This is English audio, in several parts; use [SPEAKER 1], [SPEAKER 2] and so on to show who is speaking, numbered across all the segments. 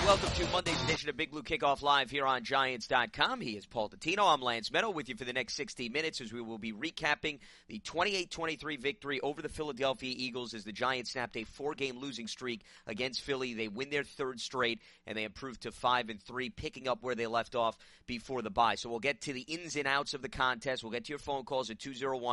[SPEAKER 1] Welcome to Monday's edition of Big Blue Kickoff Live here on Giants.com. He is Paul Dottino. I'm Lance Meadow with you for the next 60 minutes as we will be recapping the 28-23 victory over the Philadelphia Eagles as the Giants snapped a 4-game losing streak against Philly. They win their third straight, and they improved to 5-3, picking up where they left off before the bye. So we'll get to the ins and outs of the contest. We'll get to your phone calls at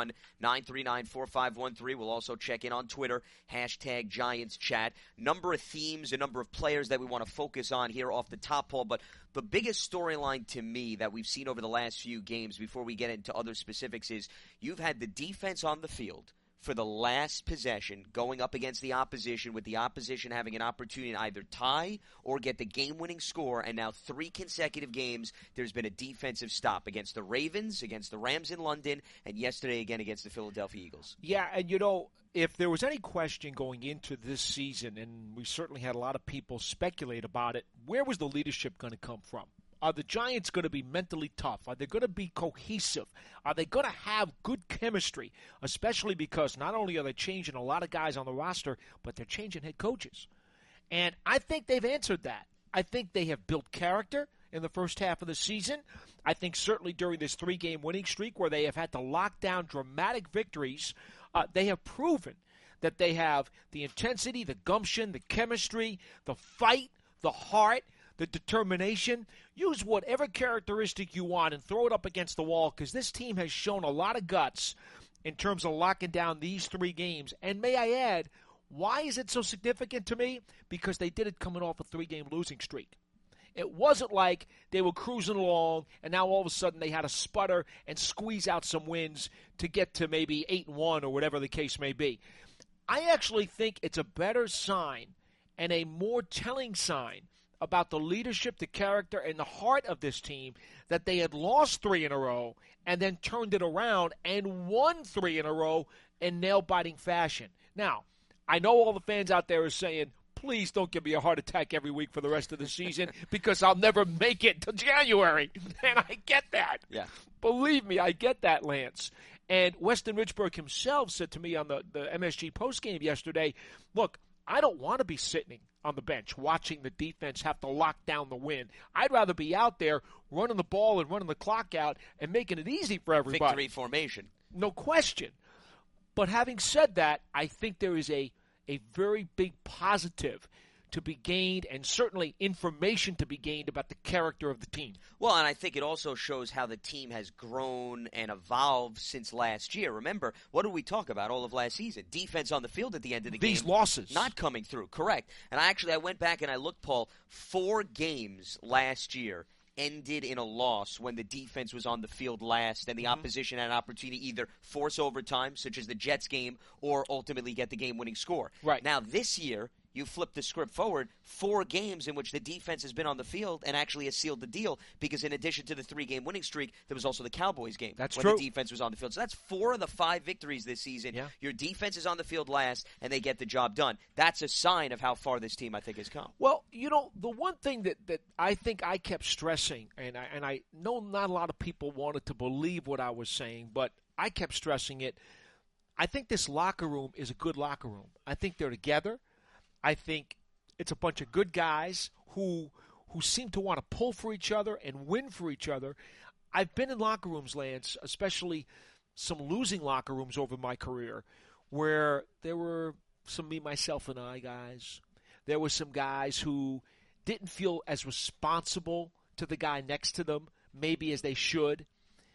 [SPEAKER 1] 201-939-4513. We'll also check in on Twitter, hashtag GiantsChat. Number of themes, a number of players that we want to focus on here off the top, Paul, but the biggest storyline to me that we've seen over the last few games before we get into other specifics is you've had the defense on the field for the last possession going up against the opposition, with the opposition having an opportunity to either tie or get the game-winning score, and now 3 consecutive games there's been a defensive stop against the Ravens, against the Rams in London, and yesterday again against the Philadelphia Eagles.
[SPEAKER 2] Yeah, and if there was any question going into this season, and we certainly had a lot of people speculate about it, where was the leadership going to come from? Are the Giants going to be mentally tough? Are they going to be cohesive? Are they going to have good chemistry? Especially because not only are they changing a lot of guys on the roster, but they're changing head coaches. And I think they've answered that. I think they have built character in the first half of the season. I think certainly during this 3-game winning streak where they have had to lock down dramatic victories, they have proven that they have the intensity, the gumption, the chemistry, the fight, the heart, the determination. Use whatever characteristic you want and throw it up against the wall, because this team has shown a lot of guts in terms of locking down these 3 games. And may I add, why is it so significant to me? Because they did it coming off a 3-game losing streak. It wasn't like they were cruising along and now all of a sudden they had to sputter and squeeze out some wins to get to maybe 8-1 or whatever the case may be. I actually think it's a better sign and a more telling sign about the leadership, the character, and the heart of this team that they had lost 3 in a row and then turned it around and won 3 in a row in nail-biting fashion. Now, I know all the fans out there are saying, please don't give me a heart attack every week for the rest of the season because I'll never make it to January. And I get that.
[SPEAKER 1] Yeah.
[SPEAKER 2] Believe me, I get that, Lance. And Weston Richburg himself said to me on the MSG postgame yesterday, look, I don't want to be sitting on the bench watching the defense have to lock down the win. I'd rather be out there running the ball and running the clock out and making it easy for everybody.
[SPEAKER 1] Victory formation.
[SPEAKER 2] No question. But having said that, I think there is a very big positive to be gained, and certainly information to be gained about the character of the team.
[SPEAKER 1] Well, and I think it also shows how the team has grown and evolved since last year. Remember, what did we talk about all of last season? Defense on the field at the end of the game.
[SPEAKER 2] These losses.
[SPEAKER 1] Not coming through, correct. And I went back and I looked, Paul, 4 games last year ended in a loss when the defense was on the field last and the opposition had an opportunity to either force overtime, such as the Jets game, or ultimately get the game-winning score.
[SPEAKER 2] Right.
[SPEAKER 1] Now, this year, you flip the script forward, 4 games in which the defense has been on the field and actually has sealed the deal, because in addition to the 3-game winning streak, there was also the Cowboys game.
[SPEAKER 2] That's
[SPEAKER 1] when
[SPEAKER 2] true.
[SPEAKER 1] The defense was on the field. So that's 4 of the 5 victories this season.
[SPEAKER 2] Yeah.
[SPEAKER 1] Your defense is on the field last, and they get the job done. That's a sign of how far this team, I think, has come.
[SPEAKER 2] Well, the one thing that I think I kept stressing, and I know not a lot of people wanted to believe what I was saying, but I kept stressing it. I think this locker room is a good locker room. I think they're together. I think it's a bunch of good guys who seem to want to pull for each other and win for each other. I've been in locker rooms, Lance, especially some losing locker rooms over my career, where there were some me, myself, and I guys. There were some guys who didn't feel as responsible to the guy next to them, maybe as they should.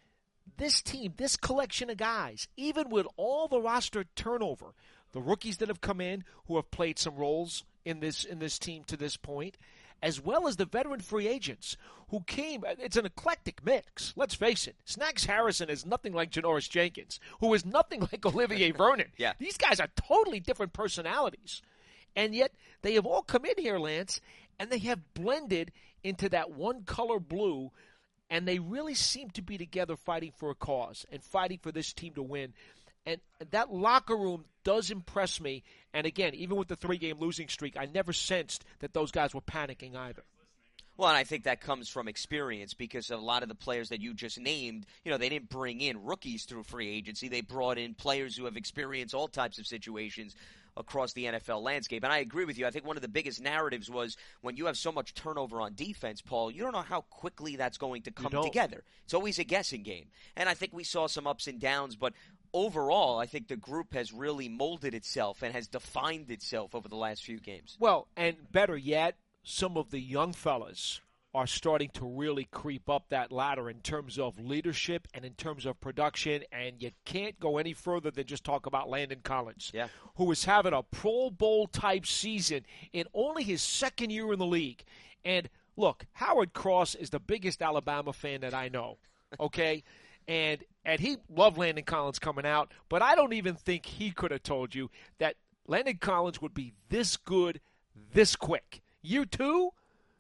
[SPEAKER 2] This team, this collection of guys, even with all the roster turnover, the rookies that have come in who have played some roles in this team to this point, as well as the veteran free agents who came. It's an eclectic mix. Let's face it. Snacks Harrison is nothing like Janoris Jenkins, who is nothing like Olivier Vernon.
[SPEAKER 1] Yeah.
[SPEAKER 2] These guys are totally different personalities. And yet they have all come in here, Lance, and they have blended into that one color blue, and they really seem to be together fighting for a cause and fighting for this team to win. And that locker room does impress me. And again, even with the 3-game losing streak, I never sensed that those guys were panicking either.
[SPEAKER 1] Well, and I think that comes from experience, because a lot of the players that you just named, they didn't bring in rookies through free agency. They brought in players who have experienced all types of situations. across the NFL landscape. And I agree with you. I think one of the biggest narratives was when you have so much turnover on defense, Paul, you don't know how quickly that's going to come together. It's always a guessing game. And I think we saw some ups and downs, but overall, I think the group has really molded itself and has defined itself over the last few games.
[SPEAKER 2] Well, and better yet, some of the young fellas are starting to really creep up that ladder in terms of leadership and in terms of production, and you can't go any further than just talk about Landon Collins, who is having a Pro Bowl-type season in only his second year in the league. And, look, Howard Cross is the biggest Alabama fan that I know, okay? And he loved Landon Collins coming out, but I don't even think he could have told you that Landon Collins would be this good this quick. You too?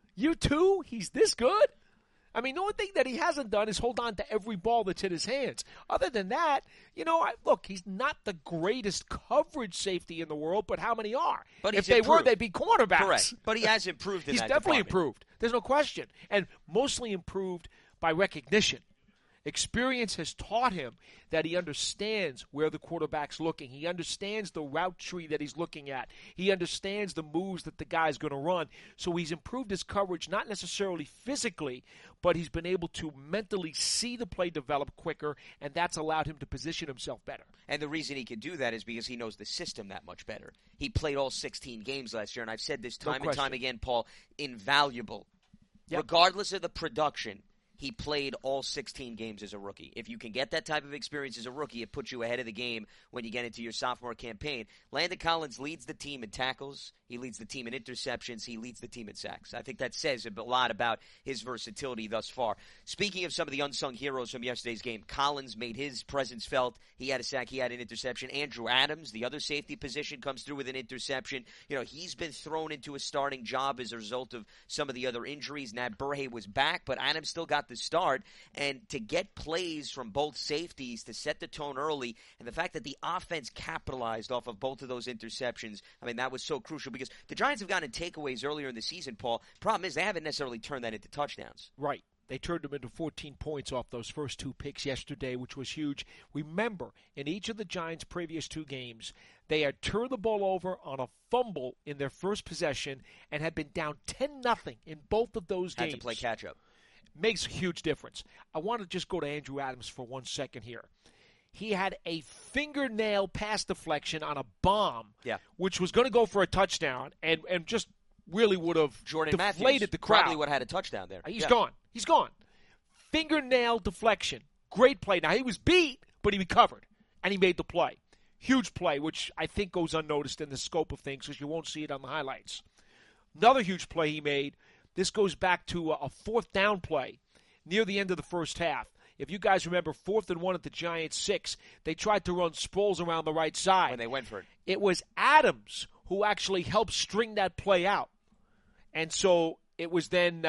[SPEAKER 2] He's this good? I mean, the only thing that he hasn't done is hold on to every ball that's hit his hands. Other than that, look, he's not the greatest coverage safety in the world, but how many are?
[SPEAKER 1] But
[SPEAKER 2] if they
[SPEAKER 1] improved.
[SPEAKER 2] were, they'd be cornerbacks.
[SPEAKER 1] Correct. But he has improved in
[SPEAKER 2] He's
[SPEAKER 1] that
[SPEAKER 2] definitely
[SPEAKER 1] department.
[SPEAKER 2] improved. There's no question. And mostly improved by recognition. Experience has taught him that he understands where the quarterback's looking. He understands the route tree that he's looking at. He understands the moves that the guy's going to run. So he's improved his coverage, not necessarily physically, but he's been able to mentally see the play develop quicker, and that's allowed him to position himself better.
[SPEAKER 1] And the reason he can do that is because he knows the system that much better. He played all 16 games last year, and I've said this time and time again, Paul, invaluable. Yep. Regardless of the production, he played all 16 games as a rookie. If you can get that type of experience as a rookie, it puts you ahead of the game when you get into your sophomore campaign. Landon Collins leads the team in tackles. He leads the team in interceptions. He leads the team in sacks. I think that says a lot about his versatility thus far. Speaking of some of the unsung heroes from yesterday's game, Collins made his presence felt. He had a sack. He had an interception. Andrew Adams, the other safety position, comes through with an interception. He's been thrown into a starting job as a result of some of the other injuries. Nat Burhay was back, but Adams still got the start. And to get plays from both safeties to set the tone early, and the fact that the offense capitalized off of both of those interceptions, I mean, that was so crucial. Because the Giants have gotten takeaways earlier in the season, Paul. Problem is they haven't necessarily turned that into touchdowns.
[SPEAKER 2] Right. They turned them into 14 points off those first two picks yesterday, which was huge. Remember, in each of the Giants' previous two games, they had turned the ball over on a fumble in their first possession and had been down 10-0 in both of those games.
[SPEAKER 1] Had to play catch-up.
[SPEAKER 2] Makes a huge difference. I want to just go to Andrew Adams for 1 second here. He had a fingernail pass deflection on a bomb, which was going to go for a touchdown, and just really would have deflated
[SPEAKER 1] Matthews
[SPEAKER 2] the crowd.
[SPEAKER 1] Probably would have had a touchdown there.
[SPEAKER 2] He's gone. He's gone. Fingernail deflection. Great play. Now, he was beat, but he recovered, and he made the play. Huge play, which I think goes unnoticed in the scope of things because you won't see it on the highlights. Another huge play he made, this goes back to a fourth down play near the end of the first half. If you guys remember, 4th and 1 at the Giants' 6, they tried to run Sproles around the right side.
[SPEAKER 1] When they went for it.
[SPEAKER 2] It was Adams who actually helped string that play out. And so it was then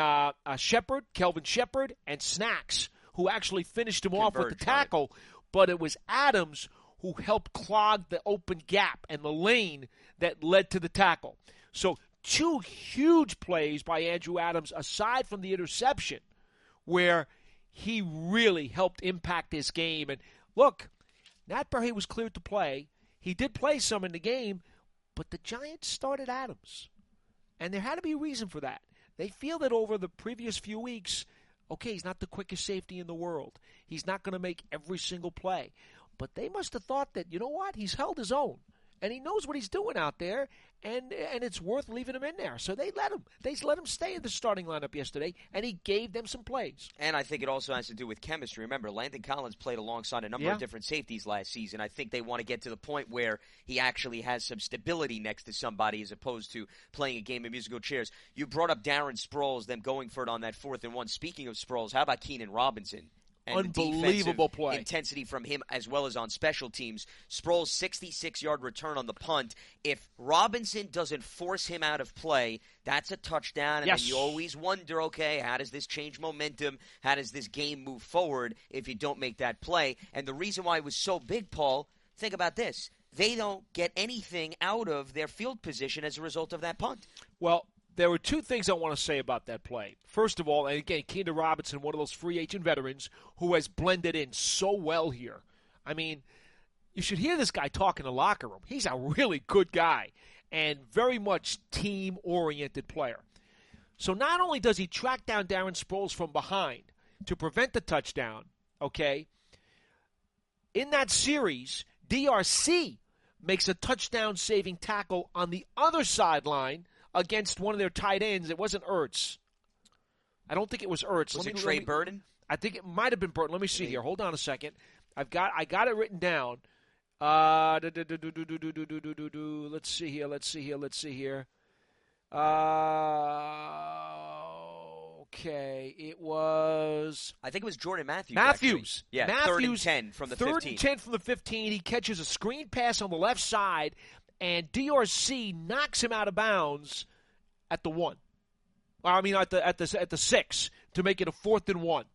[SPEAKER 2] Kelvin Shepard, and Snacks who actually finished him off with the tackle. But it was Adams who helped clog the open gap and the lane that led to the tackle. So 2 huge plays by Andrew Adams, aside from the interception, where he really helped impact this game. And look, Nat Burhay was cleared to play. He did play some in the game, but the Giants started Adams. And there had to be a reason for that. They feel that over the previous few weeks, okay, he's not the quickest safety in the world. He's not going to make every single play. But they must have thought that, you know what, he's held his own. And he knows what he's doing out there, and it's worth leaving him in there. So they let him. They let him stay in the starting lineup yesterday, and he gave them some plays.
[SPEAKER 1] And I think it also has to do with chemistry. Remember, Landon Collins played alongside a number of different safeties last season. I think they want to get to the point where he actually has some stability next to somebody as opposed to playing a game of musical chairs. You brought up Darren Sproles, them going for it on that 4th and 1. Speaking of Sproles, how about Keenan Robinson? And
[SPEAKER 2] unbelievable play.
[SPEAKER 1] Intensity from him as well as on special teams. Sproles' 66-yard return on the punt. If Robinson doesn't force him out of play, that's a touchdown. And then you always wonder, okay, how does this change momentum? How does this game move forward if you don't make that play? And the reason why it was so big, Paul, think about this. They don't get anything out of their field position as a result of that punt.
[SPEAKER 2] Well, there were 2 things I want to say about that play. First of all, and again, Keenan Robinson, one of those free agent veterans who has blended in so well here. I mean, you should hear this guy talk in the locker room. He's a really good guy and very much team-oriented player. So not only does he track down Darren Sproles from behind to prevent the touchdown, okay, in that series, DRC makes a touchdown-saving tackle on the other sideline against one of their tight ends. It wasn't Ertz. I don't think it was Ertz.
[SPEAKER 1] Was it Trey Burton?
[SPEAKER 2] I think it might have been Burton. Let me see here. Hold on a second. I got it written down. Let's see here. Okay, it was.
[SPEAKER 1] I think it was Jordan Matthews.
[SPEAKER 2] Matthews.
[SPEAKER 1] Yeah,
[SPEAKER 2] Matthews,
[SPEAKER 1] 3rd and 10 from the 15.
[SPEAKER 2] 3rd and 10 from the 15. He catches a screen pass on the left side, and DRC knocks him out of bounds at the 1. I mean, at the 6 to make it a 4th and 1.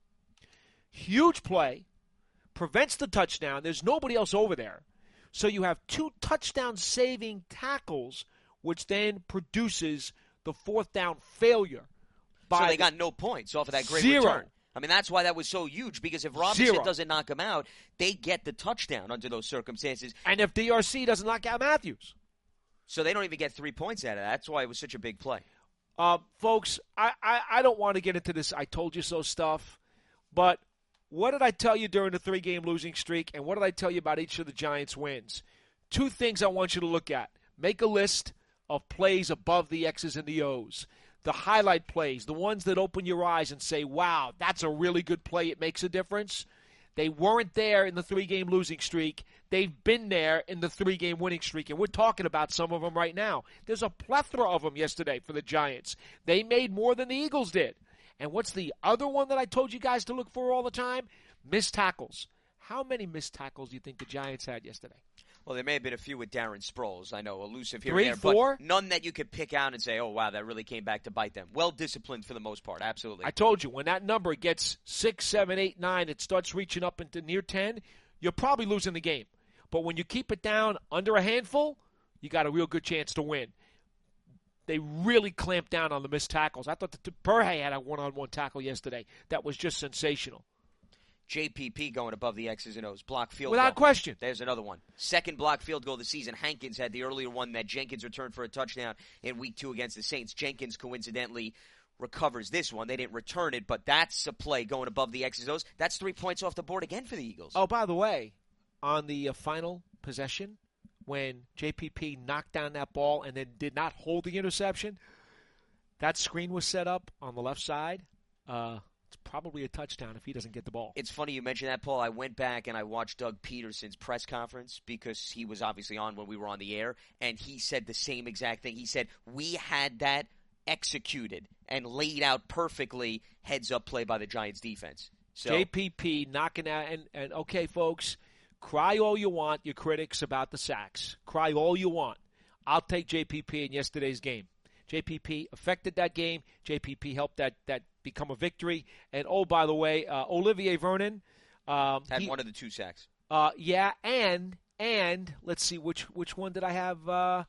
[SPEAKER 2] Huge play, prevents the touchdown. There's nobody else over there. So you have 2 touchdown-saving tackles, which then produces the 4th down failure.
[SPEAKER 1] So they got no points off of that great return. I mean, that's why that was so huge, because if Robinson doesn't knock him out, they get the touchdown under those circumstances.
[SPEAKER 2] And if DRC doesn't knock out Matthews.
[SPEAKER 1] So they don't even get 3 points out of that. That's why it was such a big play.
[SPEAKER 2] Folks, I don't want to get into this I told you so stuff, but what did I tell you during the 3-game losing streak, and what did I tell you about each of the Giants' wins? 2 things I want you to look at. Make a list of plays above the X's and the O's. The highlight plays, the ones that open your eyes and say, wow, that's a really good play. It makes a difference. They weren't there in the 3-game losing streak. They've been there in the 3-game winning streak, and we're talking about some of them right now. There's a plethora of them yesterday for the Giants. They made more than the Eagles did. And what's the other one that I told you guys to look for all the time? Missed tackles. How many missed tackles do you think the Giants had yesterday?
[SPEAKER 1] Well, there may have been a few with Darren Sproles. I know, elusive here
[SPEAKER 2] 3,
[SPEAKER 1] and there,
[SPEAKER 2] 4?
[SPEAKER 1] but none that you could pick out and say, oh, wow, that really came back to bite them. Well-disciplined for the most part, absolutely.
[SPEAKER 2] I told you, when that number gets 6, 7, 8, 9, it starts reaching up into near 10, you're probably losing the game. But when you keep it down under a handful, you got a real good chance to win. They really clamped down on the missed tackles. I thought that Perhay had a one-on-one tackle yesterday. That was just sensational.
[SPEAKER 1] JPP going above the X's and O's. Block field
[SPEAKER 2] Without
[SPEAKER 1] goal.
[SPEAKER 2] question.
[SPEAKER 1] There's another one. Second block field goal of the season. Hankins had the earlier one that Jenkins returned for a touchdown in Week 2 against the Saints. Jenkins coincidentally recovers this one. They didn't return it, but that's a play going above the X's and O's. That's 3 points off the board again for the Eagles.
[SPEAKER 2] Oh, by the way, on the final possession, when JPP knocked down that ball and then did not hold the interception, that screen was set up on the left side. It's probably a touchdown if he doesn't get the ball.
[SPEAKER 1] It's funny you mentioned that, Paul. I went back and I watched Doug Peterson's press conference because he was obviously on when we were on the air, and he said the same exact thing. He said, we had that executed and laid out perfectly, heads-up play by the Giants defense. So
[SPEAKER 2] JPP knocking out, and okay, folks, cry all you want, you critics, about the sacks. Cry all you want. I'll take JPP in yesterday's game. JPP affected that game. JPP helped that become a victory. And, oh, by the way, Olivier Vernon.
[SPEAKER 1] Had one of the 2 sacks.
[SPEAKER 2] Yeah, and let's see, which one did I have?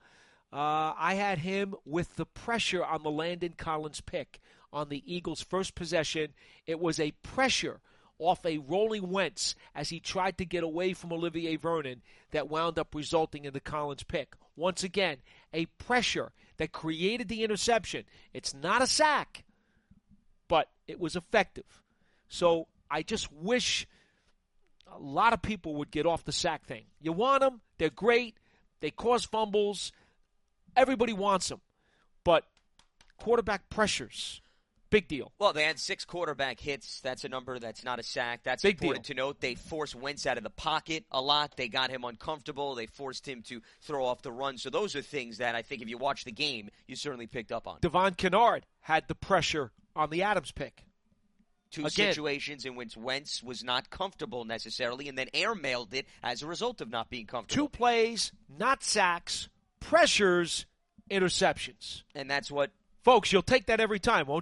[SPEAKER 2] I had him with the pressure on the Landon Collins pick on the Eagles' first possession. It was a pressure off a rolling Wentz as he tried to get away from Olivier Vernon that wound up resulting in the Collins pick. Once again, a pressure that created the interception. It's not a sack, but it was effective. So I just wish a lot of people would get off the sack thing. You want them. They're great. They cause fumbles. Everybody wants them. But quarterback pressures, big deal.
[SPEAKER 1] Well, they had 6 quarterback hits. That's a number that's not a sack. That's
[SPEAKER 2] big
[SPEAKER 1] important
[SPEAKER 2] deal
[SPEAKER 1] to note. They forced Wentz out of the pocket a lot. They got him uncomfortable. They forced him to throw off the run. So those are things that I think if you watch the game, you certainly picked up on.
[SPEAKER 2] Devon Kennard had the pressure on the Adams pick.
[SPEAKER 1] 2 situations in which Wentz was not comfortable necessarily, and then airmailed it as a result of not being comfortable.
[SPEAKER 2] 2 plays, not sacks, pressures, interceptions.
[SPEAKER 1] And that's what...
[SPEAKER 2] Folks, you'll take that every time, won't you?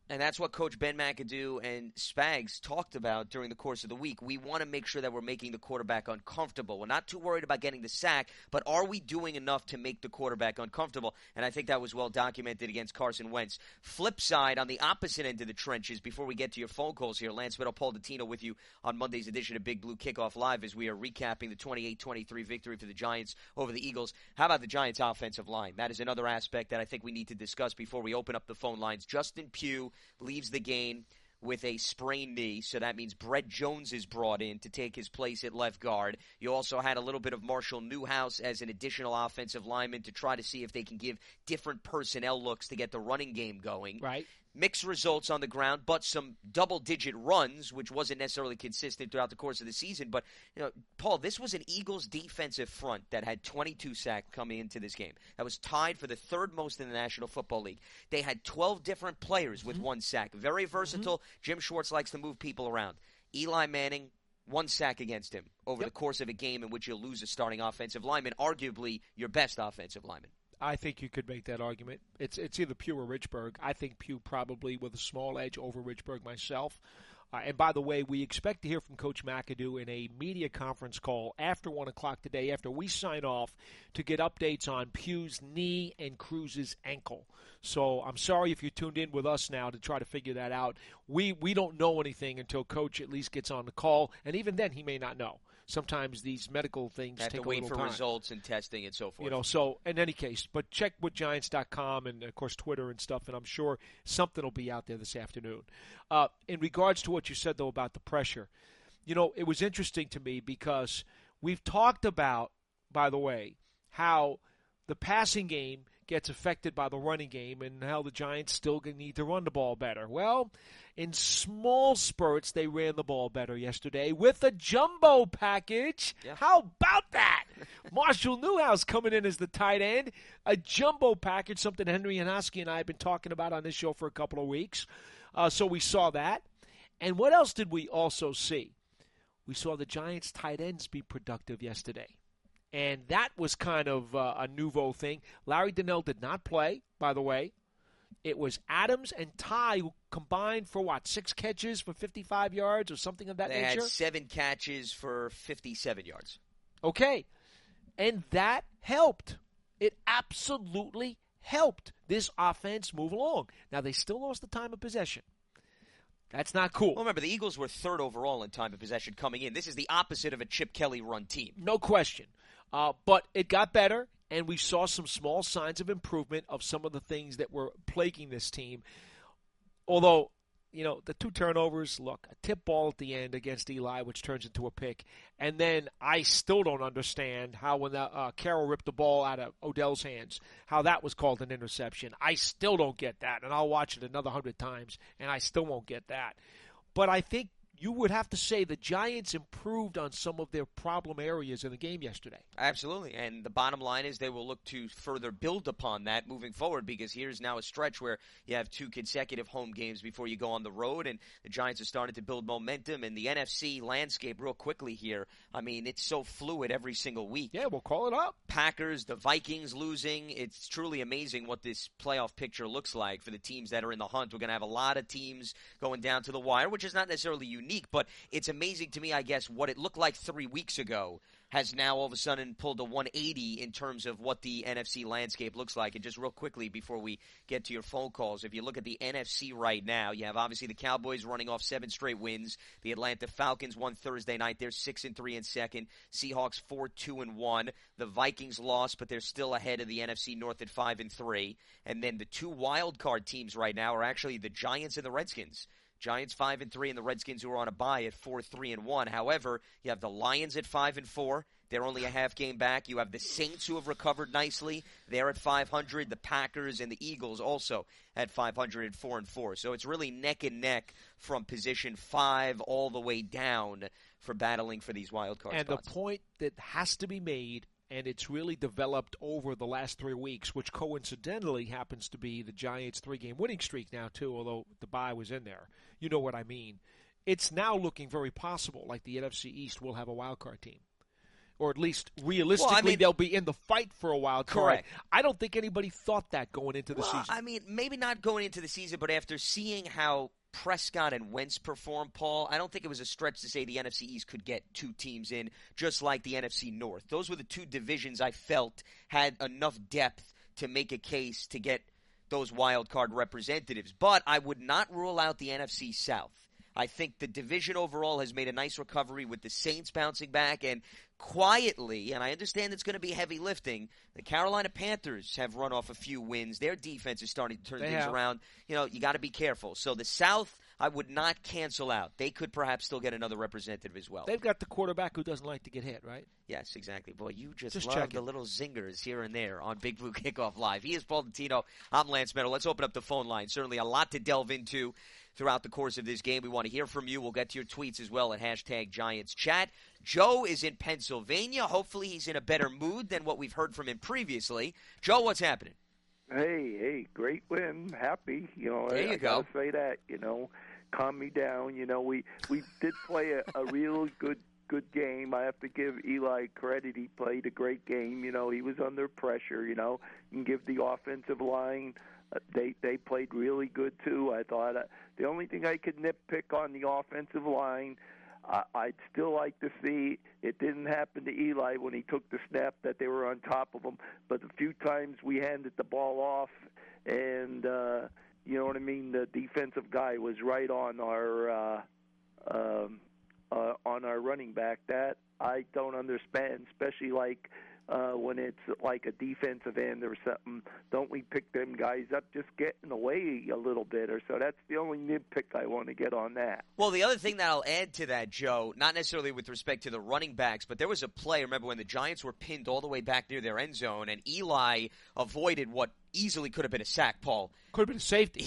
[SPEAKER 1] And that's what Coach Ben McAdoo and Spags talked about during the course of the week. We want to make sure that we're making the quarterback uncomfortable. We're not too worried about getting the sack, but are we doing enough to make the quarterback uncomfortable? And I think that was well documented against Carson Wentz. Flip side, on the opposite end of the trenches, before we get to your phone calls here, Lance Meadow, Paul Dottino with you on Monday's edition of Big Blue Kickoff Live as we are recapping the 28-23 victory for the Giants over the Eagles. How about the Giants' offensive line? That is another aspect that I think we need to discuss before we open up the phone lines. Justin Pugh leaves the game with a sprained knee, so that means Brett Jones is brought in to take his place at left guard. You also had a little bit of Marshall Newhouse as an additional offensive lineman to try to see if they can give different personnel looks to get the running game going.
[SPEAKER 2] Right.
[SPEAKER 1] Mixed results on the ground, but some double-digit runs, which wasn't necessarily consistent throughout the course of the season. But, Paul, this was an Eagles defensive front that had 22 sacks coming into this game. That was tied for the third most in the National Football League. They had 12 different players with one sack. Very versatile. Jim Schwartz likes to move people around. Eli Manning, one sack against him over the course of a game in which you'll lose a starting offensive lineman, arguably your best offensive lineman.
[SPEAKER 2] I think you could make that argument. It's either Pugh or Richburg. I think Pugh probably with a small edge over Richburg myself. And by the way, we expect to hear from Coach McAdoo in a media conference call after 1 o'clock today, after we sign off, to get updates on Pugh's knee and Cruz's ankle. So I'm sorry if you tuned in with us now to try to figure that out. We don't know anything until Coach at least gets on the call, and even then he may not know. Sometimes these medical things take a little time.
[SPEAKER 1] Have to wait for results and testing and so forth.
[SPEAKER 2] So in any case, but check with Giants.com and, of course, Twitter and stuff, and I'm sure something will be out there this afternoon. In regards to what you said, though, about the pressure, it was interesting to me because we've talked about, by the way, how the passing game gets affected by the running game and how the Giants still need to run the ball better. Well, in small spurts, they ran the ball better yesterday with a jumbo package. Yeah. How about that? Marshall Newhouse coming in as the tight end. A jumbo package, something Henry Hanoski and I have been talking about on this show for a couple of weeks. So we saw that. And what else did we also see? We saw the Giants' tight ends be productive yesterday. And that was kind of a nouveau thing. Larry Donnell did not play, by the way. It was Adams and Ty who combined for, 6 catches for 55 yards or something of that nature?
[SPEAKER 1] They had 7 catches for 57 yards.
[SPEAKER 2] Okay. And that helped. It absolutely helped this offense move along. Now, they still lost the time of possession. That's not cool.
[SPEAKER 1] Well, remember, the Eagles were 3rd overall in time of possession coming in. This is the opposite of a Chip Kelly-run team.
[SPEAKER 2] No question. But it got better, and we saw some small signs of improvement of some of the things that were plaguing this team. Although, the 2 turnovers, look, a tip ball at the end against Eli, which turns into a pick. And then I still don't understand how when Carroll ripped the ball out of Odell's hands, how that was called an interception. I still don't get that, and I'll watch it another 100 times, and I still won't get that. But I think you would have to say the Giants improved on some of their problem areas in the game yesterday.
[SPEAKER 1] Absolutely, and the bottom line is they will look to further build upon that moving forward because here's now a stretch where you have 2 consecutive home games before you go on the road, and the Giants are starting to build momentum, and the NFC landscape real quickly here, I mean, it's so fluid every single week.
[SPEAKER 2] Yeah, we'll call it up.
[SPEAKER 1] Packers, the Vikings losing. It's truly amazing what this playoff picture looks like for the teams that are in the hunt. We're going to have a lot of teams going down to the wire, which is not necessarily unique, but it's amazing to me, I guess, what it looked like 3 weeks ago has now all of a sudden pulled a 180 in terms of what the NFC landscape looks like. And just real quickly before we get to your phone calls, if you look at the NFC right now, you have obviously the Cowboys running off 7 straight wins. The Atlanta Falcons won Thursday night. They're 6-3 in second. Seahawks 4-2-1. The Vikings lost, but they're still ahead of the NFC North at 5-3. And then the 2 wild card teams right now are actually the Giants and the Redskins. Giants 5-3 and the Redskins who are on a bye at 4-3-1. However, you have the Lions at 5-4. They're only a half game back. You have the Saints who have recovered nicely. They're at 500. The Packers and the Eagles also at 500 at 4-4. So it's really neck and neck from position 5 all the way down for battling for these wild card spots.
[SPEAKER 2] And the point that has to be made, and it's really developed over the last 3 weeks, which coincidentally happens to be the Giants' 3-game winning streak now, too, although the bye was in there. You know what I mean. It's now looking very possible, like the NFC East will have a wild card team. or at least realistically they'll be in the fight for a wild card.
[SPEAKER 1] Correct.
[SPEAKER 2] I don't think anybody thought that going into the season.
[SPEAKER 1] I mean, maybe not going into the season, but after seeing how Prescott and Wentz performed, Paul, I don't think it was a stretch to say the NFC East could get two teams in, just like the NFC North. Those were the two divisions I felt had enough depth to make a case to get those wild card representatives. But I would not rule out the NFC South. I think the division overall has made a nice recovery with the Saints bouncing back, and quietly, and I understand it's going to be heavy lifting, the Carolina Panthers have run off a few wins. Their defense is starting to turn things around. You know, you got to be careful. So the South, I would not cancel out. They could perhaps still get another representative as well.
[SPEAKER 2] They've got the quarterback who doesn't like to get hit, right?
[SPEAKER 1] Yes, exactly. Boy, you just love
[SPEAKER 2] checking.
[SPEAKER 1] the little zingers here and there on Big Blue Kickoff Live. He is Paul Dottino. I'm Lance Meadow. Let's open up the phone line. Certainly a lot to delve into throughout the course of this game. We want to hear from you. We'll get to your tweets as well at #GiantsChat. Joe is in Pennsylvania. Hopefully he's in a better mood than what we've heard from him previously. Joe, what's happening?
[SPEAKER 3] Hey, great win. Happy.
[SPEAKER 1] There you
[SPEAKER 3] I
[SPEAKER 1] go.
[SPEAKER 3] gotta say that, calm me down. We did play a real good game. I have to give Eli credit. He played a great game. He was under pressure, and give the offensive line. They played really good, too. I thought the only thing I could nitpick on the offensive line, I'd still like to see it didn't happen to Eli when he took the snap that they were on top of him. But a few times we handed the ball off, and you know what I mean. The defensive guy was right on our running back. That I don't understand, especially when it's like a defensive end or something. Don't we pick them guys up just getting away a little bit or so? That's the only nitpick I want to get on that.
[SPEAKER 1] Well, the other thing that I'll add to that, Joe, not necessarily with respect to the running backs, but there was a play, remember, when the Giants were pinned all the way back near their end zone, and Eli avoided what easily could have been a sack, Paul.
[SPEAKER 2] Could have been a safety.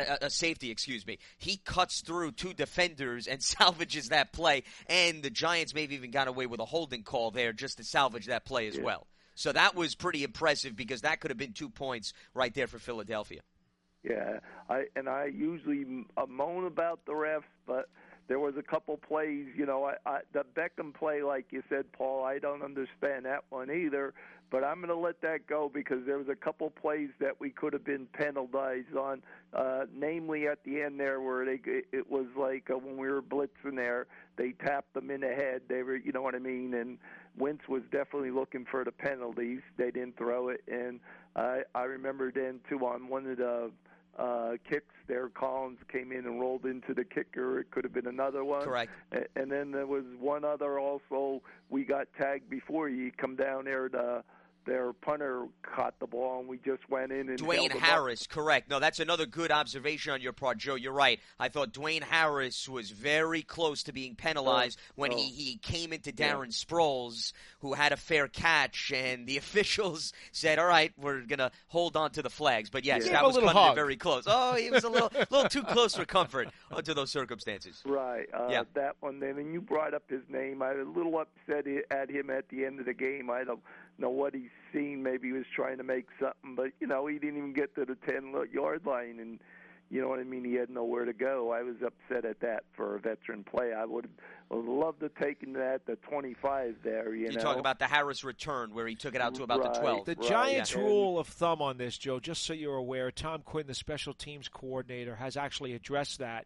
[SPEAKER 1] He cuts through two defenders and salvages that play, and the Giants maybe even got away with a holding call there just to salvage that play as well. So that was pretty impressive because that could have been 2 points right there for Philadelphia.
[SPEAKER 3] Yeah, I usually moan about the refs, but there was a couple plays, the Beckham play, like you said, Paul, I don't understand that one either, but I'm going to let that go because there was a couple plays that we could have been penalized on, namely at the end there where it was like when we were blitzing there, they tapped them in the head. They were, you know what I mean, and Wentz was definitely looking for the penalties. They didn't throw it, and I remember then, too, on one of the kicks there, Collins came in and rolled into the kicker. It could have been another one.
[SPEAKER 1] Correct.
[SPEAKER 3] And then there was one other also. We got tagged before you come down there. Their punter caught the ball, and we just went in and
[SPEAKER 1] Dwayne Harris, correct. No, that's another good observation on your part, Joe. You're right. I thought Dwayne Harris was very close to being penalized when he came into Darren Sproles, who had a fair catch, and the officials said, all right, we're going to hold on to the flags. But, yes, that was cutting it very close. Oh, he was a little too close for comfort under those circumstances.
[SPEAKER 3] Right. That one then. And you brought up his name. I was a little upset at him at the end of the game. I don't know what he's seen. Maybe he was trying to make something, but he didn't even get to the 10-yard line, and you know what I mean. He had nowhere to go. I was upset at that for a veteran play. I would have loved to have taken that the 25 there. You
[SPEAKER 1] talk about the Harris return where he took it out to about the 12.
[SPEAKER 2] The Giants' rule of thumb on this, Joe, just so you're aware, Tom Quinn, the special teams coordinator, has actually addressed that.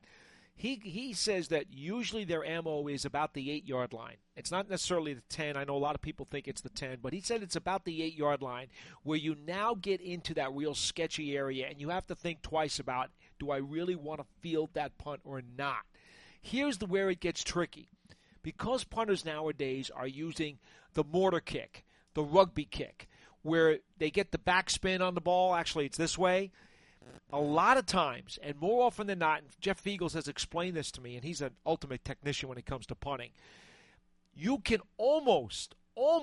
[SPEAKER 2] He says that usually their MO is about the 8-yard line. It's not necessarily the 10. I know a lot of people think it's the 10, but he said it's about the 8-yard line where you now get into that real sketchy area and you have to think twice about, do I really want to field that punt or not? Here's where it gets tricky. Because punters nowadays are using the mortar kick, the rugby kick, where they get the backspin on the ball. Actually, it's this way. A lot of times, and more often than not, and Jeff Fiegels has explained this to me, and he's an ultimate technician when it comes to punting, you can almost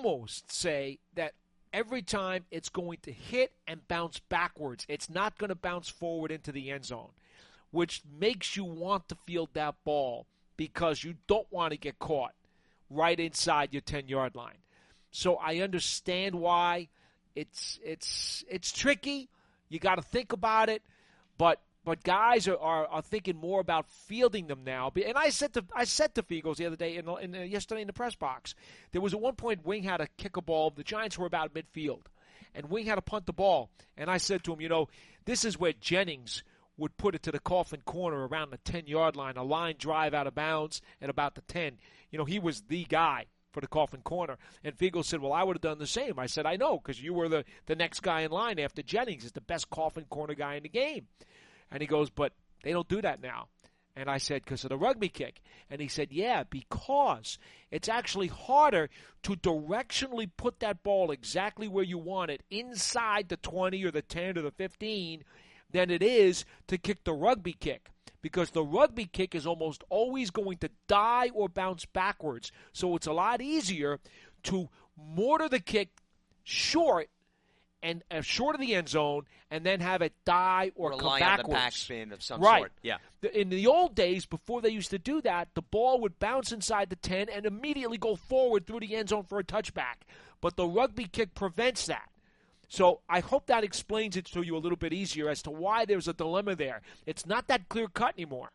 [SPEAKER 2] say that every time it's going to hit and bounce backwards. It's not going to bounce forward into the end zone, which makes you want to field that ball because you don't want to get caught right inside your 10-yard line. So I understand why it's tricky. You got to think about it, but But guys are thinking more about fielding them now. And I said to Fiegels the other day, yesterday in the press box, there was at one point Wing had to kick a ball. The Giants were about midfield, and Wing had to punt the ball. And I said to him, this is where Jennings would put it to the coffin corner around the 10-yard line, a line drive out of bounds at about the 10. He was the guy for the coffin corner. And Fiegels said, well, I would have done the same. I said, I know, because you were the next guy in line after Jennings is the best coffin corner guy in the game. And he goes, but they don't do that now. And I said, because of the rugby kick. And he said, yeah, because it's actually harder to directionally put that ball exactly where you want it, inside the 20 or the 10 or the 15, than it is to kick the rugby kick. Because the rugby kick is almost always going to die or bounce backwards. So it's a lot easier to mortar the kick short and short of the end zone, and then have it die or come backwards.
[SPEAKER 1] On the backspin of some
[SPEAKER 2] right.
[SPEAKER 1] sort. Yeah.
[SPEAKER 2] In the old days, before they used to do that, the ball would bounce inside the 10 and immediately go forward through the end zone for a touchback. But the rugby kick prevents that. So I hope that explains it to you a little bit easier as to why there's a dilemma there. It's not that clear-cut anymore.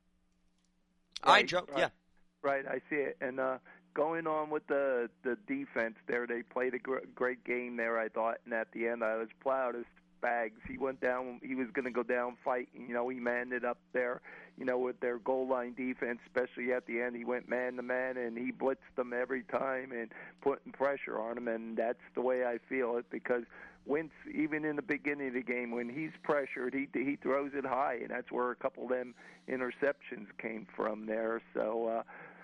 [SPEAKER 1] All right, Joe.
[SPEAKER 3] Right.
[SPEAKER 1] Yeah.
[SPEAKER 3] Right, I see it. And going on with the defense there, they played a great game there, I thought. And at the end, I was proud of Spags. He went down. He was going to go down fighting. He manned it up there, with their goal line defense, especially at the end. He went man-to-man, and he blitzed them every time and putting pressure on them. And that's the way I feel it, because Wentz, even in the beginning of the game, when he's pressured, he throws it high, and that's where a couple of them interceptions came from there. So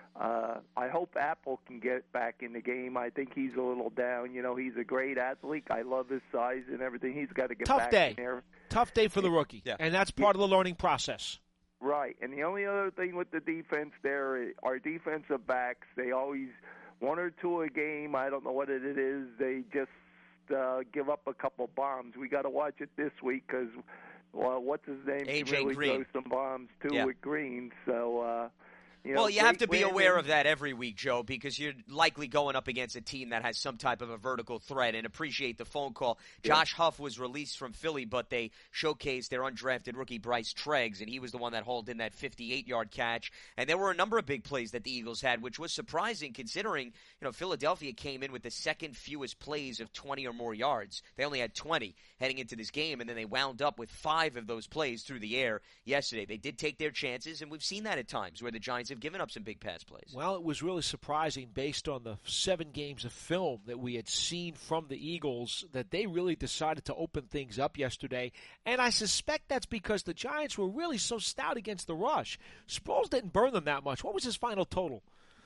[SPEAKER 3] I hope Apple can get back in the game. I think he's a little down. He's a great athlete. I love his size and everything. He's got to get back in there.
[SPEAKER 2] Tough day for the rookie,
[SPEAKER 1] yeah.
[SPEAKER 2] And that's part of the learning process.
[SPEAKER 3] Right, and the only other thing with the defense there, our defensive backs, they always, one or two a game, I don't know what it is, they just give up a couple bombs. We got to watch it this week because, what's his name?
[SPEAKER 1] A.J.
[SPEAKER 3] He really
[SPEAKER 1] Green.
[SPEAKER 3] throws some bombs, too,
[SPEAKER 1] Yeah.
[SPEAKER 3] with Green, so...
[SPEAKER 1] Well, you have to be aware of that every week, Joe, because you're likely going up against a team that has some type of a vertical threat, and appreciate the phone call. Josh Huff was released from Philly, but they showcased their undrafted rookie Bryce Treggs, and he was the one that hauled in that 58-yard catch. And there were a number of big plays that the Eagles had, which was surprising considering, Philadelphia came in with the second fewest plays of 20 or more yards. They only had 20 heading into this game, and then they wound up with 5 of those plays through the air yesterday. They did take their chances, and we've seen that at times where the Giants have given up some big pass plays.
[SPEAKER 2] Well, it was really surprising based on the 7 games of film that we had seen from the Eagles that they really decided to open things up yesterday. And I suspect that's because the Giants were really so stout against the rush. Sproles didn't burn them that much. What was his final total?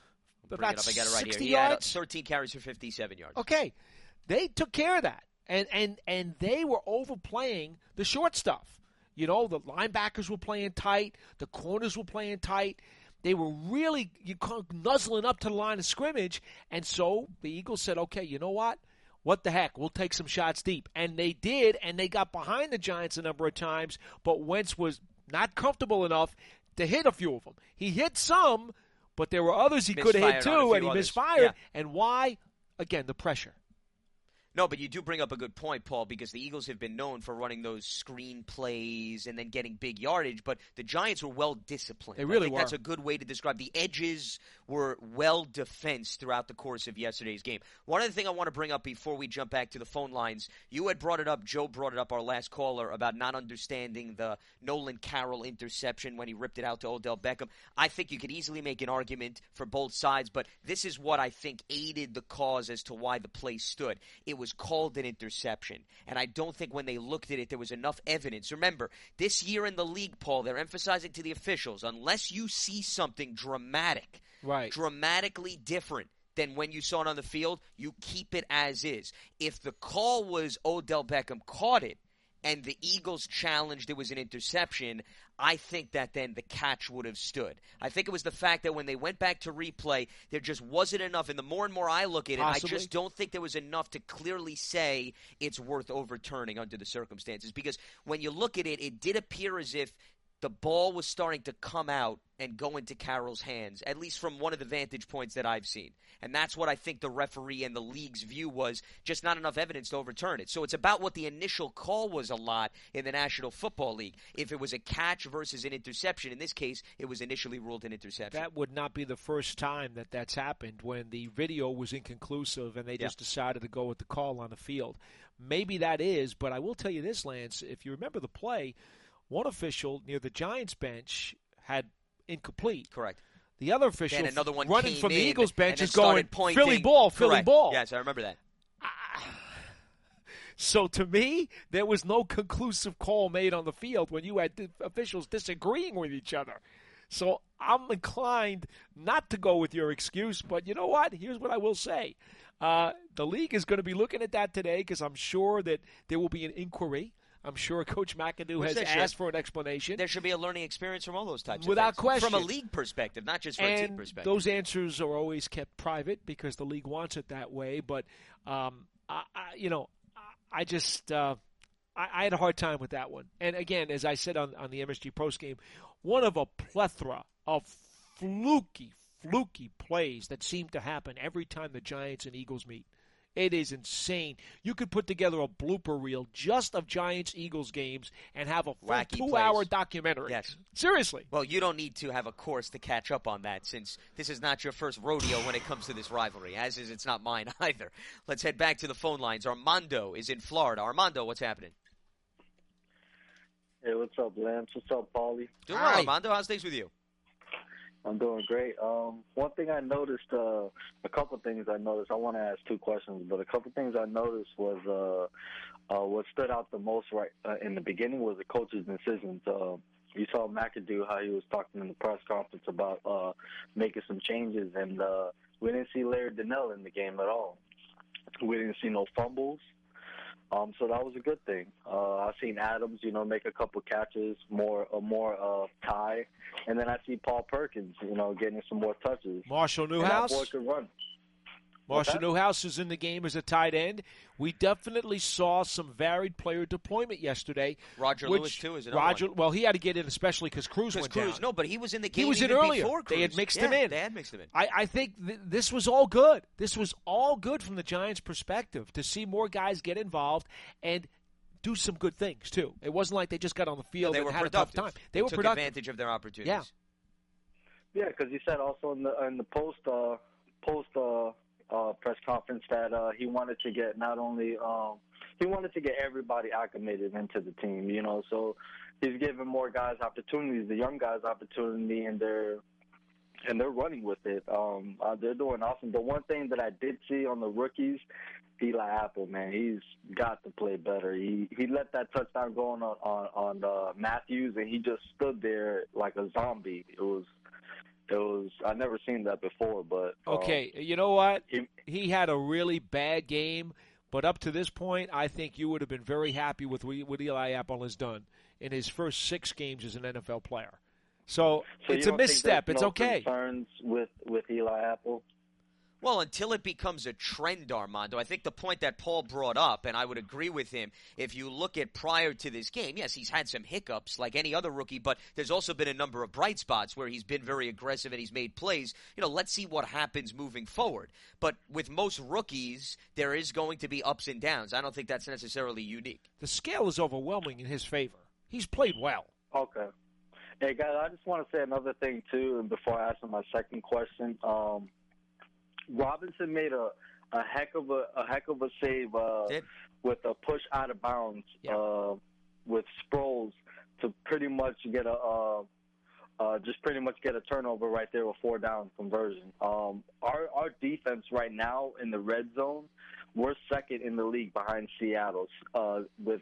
[SPEAKER 1] About 60
[SPEAKER 2] yards?
[SPEAKER 1] He had 13 carries for 57 yards.
[SPEAKER 2] Okay. They took care of that. And they were overplaying the short stuff. The linebackers were playing tight. The corners were playing tight. They were really nuzzling up to the line of scrimmage, and so the Eagles said, okay, you know what? What the heck? We'll take some shots deep. And they did, and they got behind the Giants a number of times, but Wentz was not comfortable enough to hit a few of them. He hit some, but there were others he could have hit too, and he misfired.
[SPEAKER 1] Yeah.
[SPEAKER 2] And why? Again, the pressure.
[SPEAKER 1] No, but you do bring up a good point, Paul, because the Eagles have been known for running those screen plays and then getting big yardage, but the Giants were well-disciplined.
[SPEAKER 2] They really
[SPEAKER 1] I think
[SPEAKER 2] were.
[SPEAKER 1] That's a good way to describe. The edges were well-defensed throughout the course of yesterday's game. One other thing I want to bring up before we jump back to the phone lines, you had brought it up, Joe brought it up, our last caller, about not understanding the Nolan Carroll interception when he ripped it out to Odell Beckham. I think you could easily make an argument for both sides, but this is what I think aided the cause as to why the play stood. It was called an interception, and I don't think when they looked at it there was enough evidence. Remember, this year in the league, Paul, they're emphasizing to the officials, unless you see something dramatic,
[SPEAKER 2] right,
[SPEAKER 1] dramatically different than when you saw it on the field, you keep it as is. If the call was Odell Beckham caught it, and the Eagles challenged it was an interception, I think that then the catch would have stood. I think it was the fact that when they went back to replay, there just wasn't enough. And the more and more I look at it,
[SPEAKER 2] Possibly.
[SPEAKER 1] I just don't think there was enough to clearly say it's worth overturning under the circumstances. Because when you look at it, it did appear as if the ball was starting to come out and go into Carroll's hands, at least from one of the vantage points that I've seen. And that's what I think the referee and the league's view was, just not enough evidence to overturn it. So it's about what the initial call was a lot in the National Football League. If it was a catch versus an interception, in this case, it was initially ruled an interception.
[SPEAKER 2] That would not be the first time that that's happened, when the video was inconclusive and they just decided to go with the call on the field. Maybe that is, but I will tell you this, Lance, if you remember the play, one official near the Giants bench had incomplete.
[SPEAKER 1] Correct.
[SPEAKER 2] The other official
[SPEAKER 1] another one
[SPEAKER 2] running
[SPEAKER 1] came
[SPEAKER 2] from the
[SPEAKER 1] in
[SPEAKER 2] Eagles bench
[SPEAKER 1] and
[SPEAKER 2] is going,
[SPEAKER 1] pointing.
[SPEAKER 2] Philly ball, Philly
[SPEAKER 1] Correct.
[SPEAKER 2] ball.
[SPEAKER 1] Yes, I remember that.
[SPEAKER 2] So to me, there was no conclusive call made on the field when you had officials disagreeing with each other. So I'm inclined not to go with your excuse, but you know what? Here's what I will say. The league is going to be looking at that today, because I'm sure that there will be an inquiry. I'm sure Coach McAdoo has asked for an explanation.
[SPEAKER 1] There should be a learning experience from all those types of
[SPEAKER 2] Without
[SPEAKER 1] things.
[SPEAKER 2] question.
[SPEAKER 1] From a league perspective, not just from a team perspective.
[SPEAKER 2] Those answers are always kept private because the league wants it that way. But, I had a hard time with that one. And, again, as I said on the MSG postgame, one of a plethora of fluky plays that seem to happen every time the Giants and Eagles meet. It is insane. You could put together a blooper reel just of Giants-Eagles games and have a full 2-hour documentary.
[SPEAKER 1] Yes.
[SPEAKER 2] Seriously.
[SPEAKER 1] Well, you don't need to have a course to catch up on that, since this is not your first rodeo when it comes to this rivalry, as is it's not mine either. Let's head back to the phone lines. Armando is in Florida. Armando, what's happening?
[SPEAKER 4] Hey, what's up, Lance? What's up, Paulie?
[SPEAKER 1] Doing well, Armando. How's things with you?
[SPEAKER 4] I'm doing great. One thing I noticed, a couple things I noticed. I want to ask two questions, but a couple things I noticed was what stood out the most in the beginning was the coach's decisions. You saw McAdoo, how he was talking in the press conference about making some changes, and we didn't see Larry Donnell in the game at all. We didn't see no fumbles. So that was a good thing. I've seen Adams, make a couple catches, more tie, and then I see Paul Perkins, getting some more touches.
[SPEAKER 2] Marshall Newhouse.
[SPEAKER 4] And that boy could run.
[SPEAKER 2] Marshall Newhouse is in the game as a tight end. We definitely saw some varied player deployment yesterday.
[SPEAKER 1] Roger Lewis, too, is another one.
[SPEAKER 2] Well, he had to get in, especially because Cruz went down.
[SPEAKER 1] No, but he was in the game.
[SPEAKER 2] He was in earlier.
[SPEAKER 1] Before Cruz.
[SPEAKER 2] They had mixed him in.
[SPEAKER 1] They had mixed him in.
[SPEAKER 2] I think this was all good. This was all good from the Giants' perspective, to see more guys get involved and do some good things, too. It wasn't like they just got on the field and had a tough time. They were
[SPEAKER 1] took
[SPEAKER 2] productive.
[SPEAKER 1] Advantage of their opportunities.
[SPEAKER 4] Yeah, because he said also in the post press conference that he wanted to get he wanted to get everybody acclimated into the team, so he's giving more guys opportunities, the young guys opportunity, and they're running with it. They're doing awesome. The one thing that I did see on the rookies, Eli Apple, man, he's got to play better. He let that touchdown go on Matthews, and he just stood there like a zombie. It was I've never seen that before, but
[SPEAKER 2] okay, you know what? He had a really bad game, but up to this point, I think you would have been very happy with what Eli Apple has done in his first 6 games as an NFL player. So it's a misstep. It's okay.
[SPEAKER 4] Concerns with Eli Apple?
[SPEAKER 1] Well, until it becomes a trend, Armando, I think the point that Paul brought up, and I would agree with him, if you look at prior to this game, yes, he's had some hiccups like any other rookie, but there's also been a number of bright spots where he's been very aggressive and he's made plays. Let's see what happens moving forward. But with most rookies, there is going to be ups and downs. I don't think that's necessarily unique.
[SPEAKER 2] The scale is overwhelming in his favor. He's played well.
[SPEAKER 4] Okay. Hey, guys, I just want to say another thing, too, and before I ask my second question. Robinson made a heck of a save with a push out of bounds with Sproles to pretty much get a turnover right there with 4-down conversion. Our defense right now in the red zone, we're second in the league behind Seattle with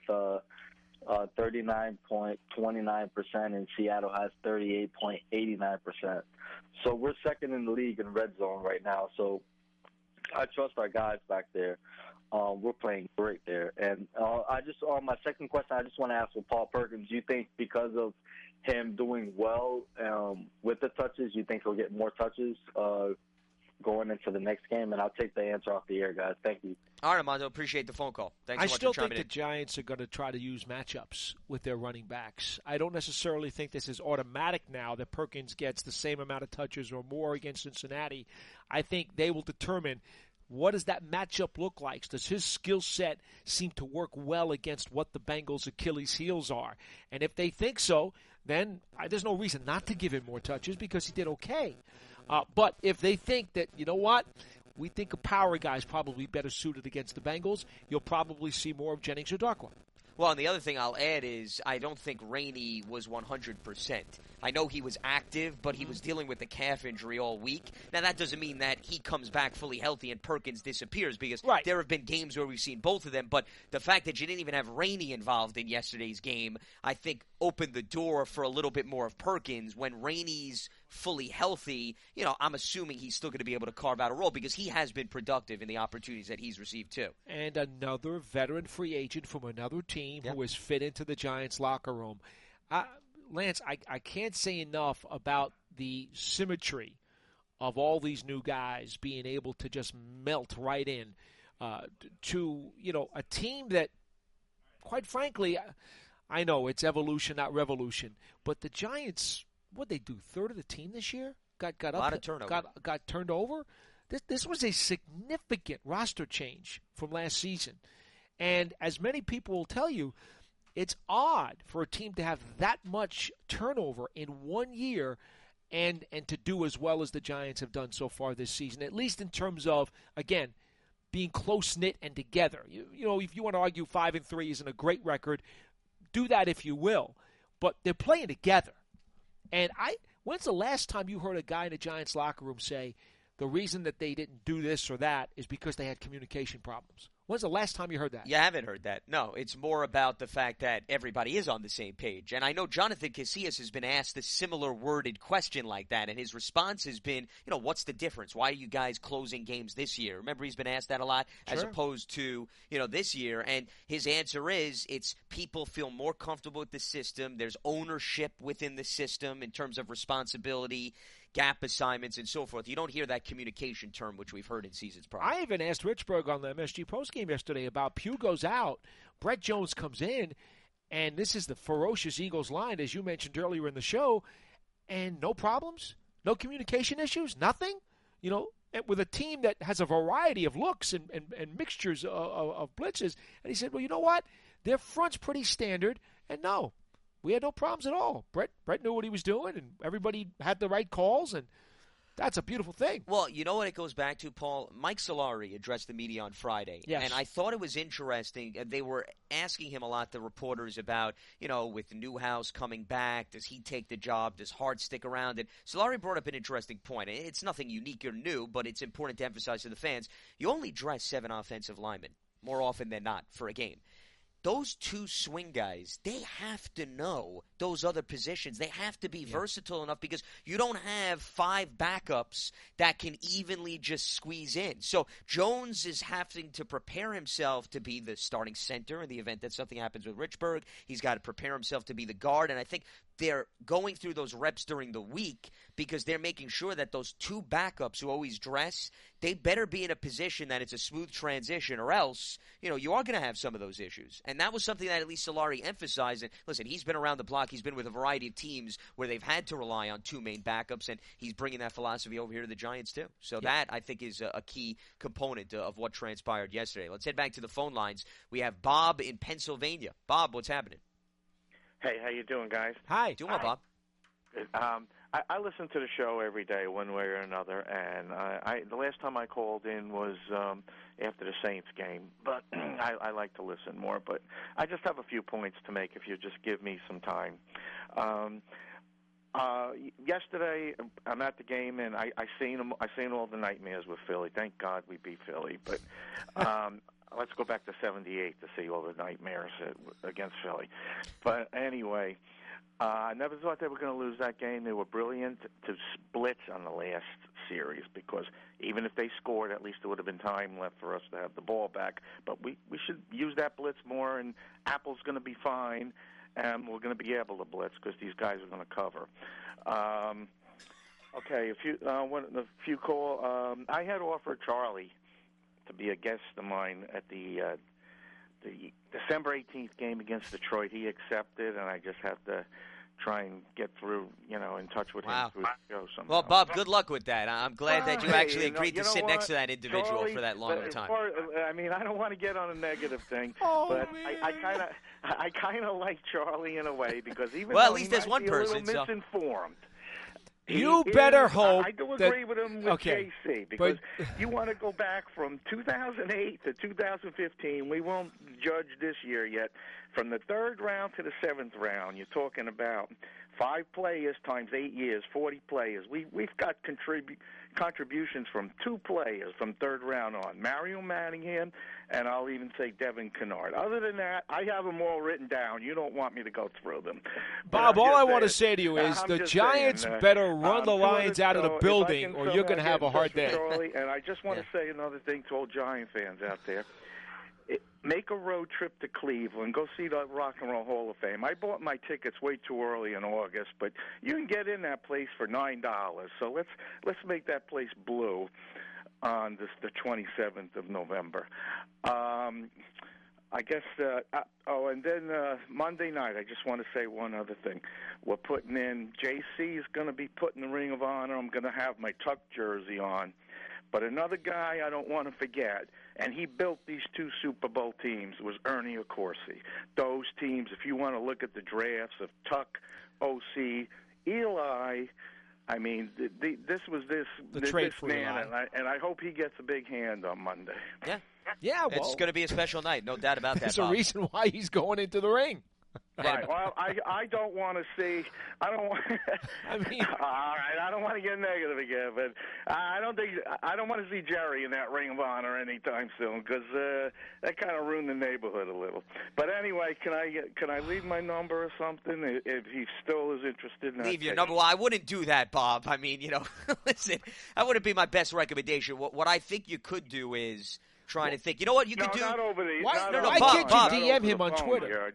[SPEAKER 4] 39.29%, and Seattle has 38.89%. So we're second in the league in red zone right now. So I trust our guys back there. We're playing great there. And on my second question, I just want to ask with Paul Perkins, do you think because of him doing well with the touches, you think he'll get more touches going into the next game, and I'll take the answer off the air, guys. Thank you.
[SPEAKER 1] All right, Armando, appreciate the phone call. Thanks so
[SPEAKER 2] I
[SPEAKER 1] much
[SPEAKER 2] still
[SPEAKER 1] for
[SPEAKER 2] think
[SPEAKER 1] chiming
[SPEAKER 2] the
[SPEAKER 1] in.
[SPEAKER 2] Giants are going to try to use matchups with their running backs. I don't necessarily think this is automatic now that Perkins gets the same amount of touches or more against Cincinnati. I think they will determine what does that matchup look like. Does his skill set seem to work well against what the Bengals' Achilles heels are? And if they think so, then there's no reason not to give him more touches because he did okay. But if they think that, you know what, we think a power guy is probably better suited against the Bengals, you'll probably see more of Jennings or Darkwa.
[SPEAKER 1] Well, and the other thing I'll add is I don't think Rainey was 100%. I know he was active, but he was dealing with the calf injury all week. Now, that doesn't mean that he comes back fully healthy and Perkins disappears because there have been games where we've seen both of them. But the fact that you didn't even have Rainey involved in yesterday's game, I think, opened the door for a little bit more of Perkins. When Rainey's fully healthy, you know, I'm assuming he's still going to be able to carve out a role because he has been productive in the opportunities that he's received too.
[SPEAKER 2] And another veteran free agent from another team who has fit into the Giants locker room. Lance, I can't say enough about the symmetry of all these new guys being able to just melt right in to, you know, a team that, quite frankly, I know it's evolution, not revolution, but the Giants, what'd they do, third of the team this year? Got
[SPEAKER 1] a lot of turnover.
[SPEAKER 2] Got turned over? This was a significant roster change from last season. And as many people will tell you, it's odd for a team to have that much turnover in 1 year and to do as well as the Giants have done so far this season, at least in terms of, again, being close-knit and together. You know, if you want to argue 5-3 isn't a great record, do that if you will. But they're playing together. And when's the last time you heard a guy in the Giants locker room say the reason that they didn't do this or that is because they had communication problems? When's the last time you heard that?
[SPEAKER 1] You haven't heard that. No, it's more about the fact that everybody is on the same page. And I know Jonathan Casillas has been asked a similar worded question like that, and his response has been, you know, what's the difference? Why are you guys closing games this year? Remember, he's been asked that a lot as opposed to, you know, this year. And his answer is it's people feel more comfortable with the system. There's ownership within the system in terms of responsibility, gap assignments, and so forth. You don't hear that communication term, which we've heard in seasons prior.
[SPEAKER 2] I even asked Richburg on the MSG postgame yesterday about Pugh goes out, Brett Jones comes in, and this is the ferocious Eagles line, as you mentioned earlier in the show, and no problems, no communication issues, nothing. You know, with a team that has a variety of looks and mixtures of blitzes. And he said, well, you know what? Their front's pretty standard, and no. We had no problems at all. Brett knew what he was doing, and everybody had the right calls, and that's a beautiful thing.
[SPEAKER 1] Well, you know what it goes back to, Paul? Mike Solari addressed the media on Friday, and I thought it was interesting. They were asking him a lot, the reporters, about, you know, with Newhouse coming back, does he take the job? Does Hart stick around? And Solari brought up an interesting point. It's nothing unique or new, but it's important to emphasize to the fans. You only dress 7 offensive linemen more often than not for a game. Those 2 swing guys, they have to know those other positions. They have to be versatile enough because you don't have 5 backups that can evenly just squeeze in. So Jones is having to prepare himself to be the starting center in the event that something happens with Richburg. He's got to prepare himself to be the guard, and I think they're going through those reps during the week because they're making sure that those 2 backups who always dress, they better be in a position that it's a smooth transition, or else, you know, you are going to have some of those issues. And that was something that at least Solari emphasized. And listen, he's been around the block. He's been with a variety of teams where they've had to rely on 2 main backups, and he's bringing that philosophy over here to the Giants too. So that, I think, is a key component of what transpired yesterday. Let's head back to the phone lines. We have Bob in Pennsylvania. Bob, what's happening?
[SPEAKER 5] Hey, how you doing, guys?
[SPEAKER 2] Hi.
[SPEAKER 1] Doing well, Bob.
[SPEAKER 5] I listen to the show every day, one way or another, and the last time I called in was after the Saints game, but I like to listen more. But I just have a few points to make if you just give me some time. Yesterday, I'm at the game, and I seen all the nightmares with Philly. Thank God we beat Philly, but let's go back to '78 to see all the nightmares against Philly. But anyway, I never thought they were going to lose that game. They were brilliant to blitz on the last series because even if they scored, at least there would have been time left for us to have the ball back. But we should use that blitz more, and Apple's going to be fine, and we're going to be able to blitz because these guys are going to cover. Okay, a few call. I had offered Charlie to be a guest of mine at the December 18th game against Detroit. He accepted, and I just have to try and get through, in touch with him through the show somehow.
[SPEAKER 1] Well, Bob, good luck with that. I'm glad that you actually agreed to sit
[SPEAKER 5] what?
[SPEAKER 1] next to that individual
[SPEAKER 5] Charlie,
[SPEAKER 1] for that long of a time.
[SPEAKER 5] I don't want to get on a negative thing,
[SPEAKER 2] man.
[SPEAKER 5] I kind of like Charlie in a way because even
[SPEAKER 1] well,
[SPEAKER 5] though
[SPEAKER 1] at least
[SPEAKER 5] he
[SPEAKER 1] there's
[SPEAKER 5] might
[SPEAKER 1] one
[SPEAKER 5] be
[SPEAKER 1] person.
[SPEAKER 5] a little misinformed.
[SPEAKER 2] You better hope
[SPEAKER 5] I do
[SPEAKER 2] that,
[SPEAKER 5] agree with him with JC because you want to go back from 2008 to 2015. We won't judge this year yet. From the 3rd round to the 7th round, you're talking about 5 players times 8 years, 40 players. We've got contributions from 2 players from 3rd round on, Mario Manningham, and I'll even say Devin Kennard. Other than that, I have them all written down. You don't want me to go through them.
[SPEAKER 2] Bob, all I want to say to you is the Giants better run the Lions out of the building or you're going to have a hard day.
[SPEAKER 5] Charlie, and I just want to say another thing to all Giant fans out there. Make a road trip to Cleveland. Go see the Rock and Roll Hall of Fame. I bought my tickets way too early in August, but you can get in that place for $9. So let's make that place blue on the 27th of November. I guess. And then Monday night, I just want to say one other thing. We're putting in. JC is going to be putting the Ring of Honor. I'm going to have my Tuck jersey on. But another guy I don't want to forget, and he built these 2 Super Bowl teams, was Ernie Accorsi. Those teams, if you want to look at the drafts of Tuck, OC, Eli, I mean, this man, and I hope he gets a big hand on Monday.
[SPEAKER 2] Yeah, well,
[SPEAKER 1] it's going to be a special night, no doubt about that.
[SPEAKER 2] There's a reason why he's going into the ring.
[SPEAKER 5] Right. Well, I don't want to see. I don't want.
[SPEAKER 2] I mean,
[SPEAKER 5] all right. I don't want to get negative again, but I don't want to see Jerry in that Ring of Honor anytime soon because that kind of ruined the neighborhood a little. But anyway, can I leave my number or something if he still is interested in that?
[SPEAKER 1] Leave your number. Well, I wouldn't do that, Bob. I mean, listen, that wouldn't be my best recommendation. What I think you could do is. Trying to think. You know what you could do?
[SPEAKER 5] Not over the.
[SPEAKER 2] Why
[SPEAKER 1] Bob,
[SPEAKER 2] can't you DM him on Twitter?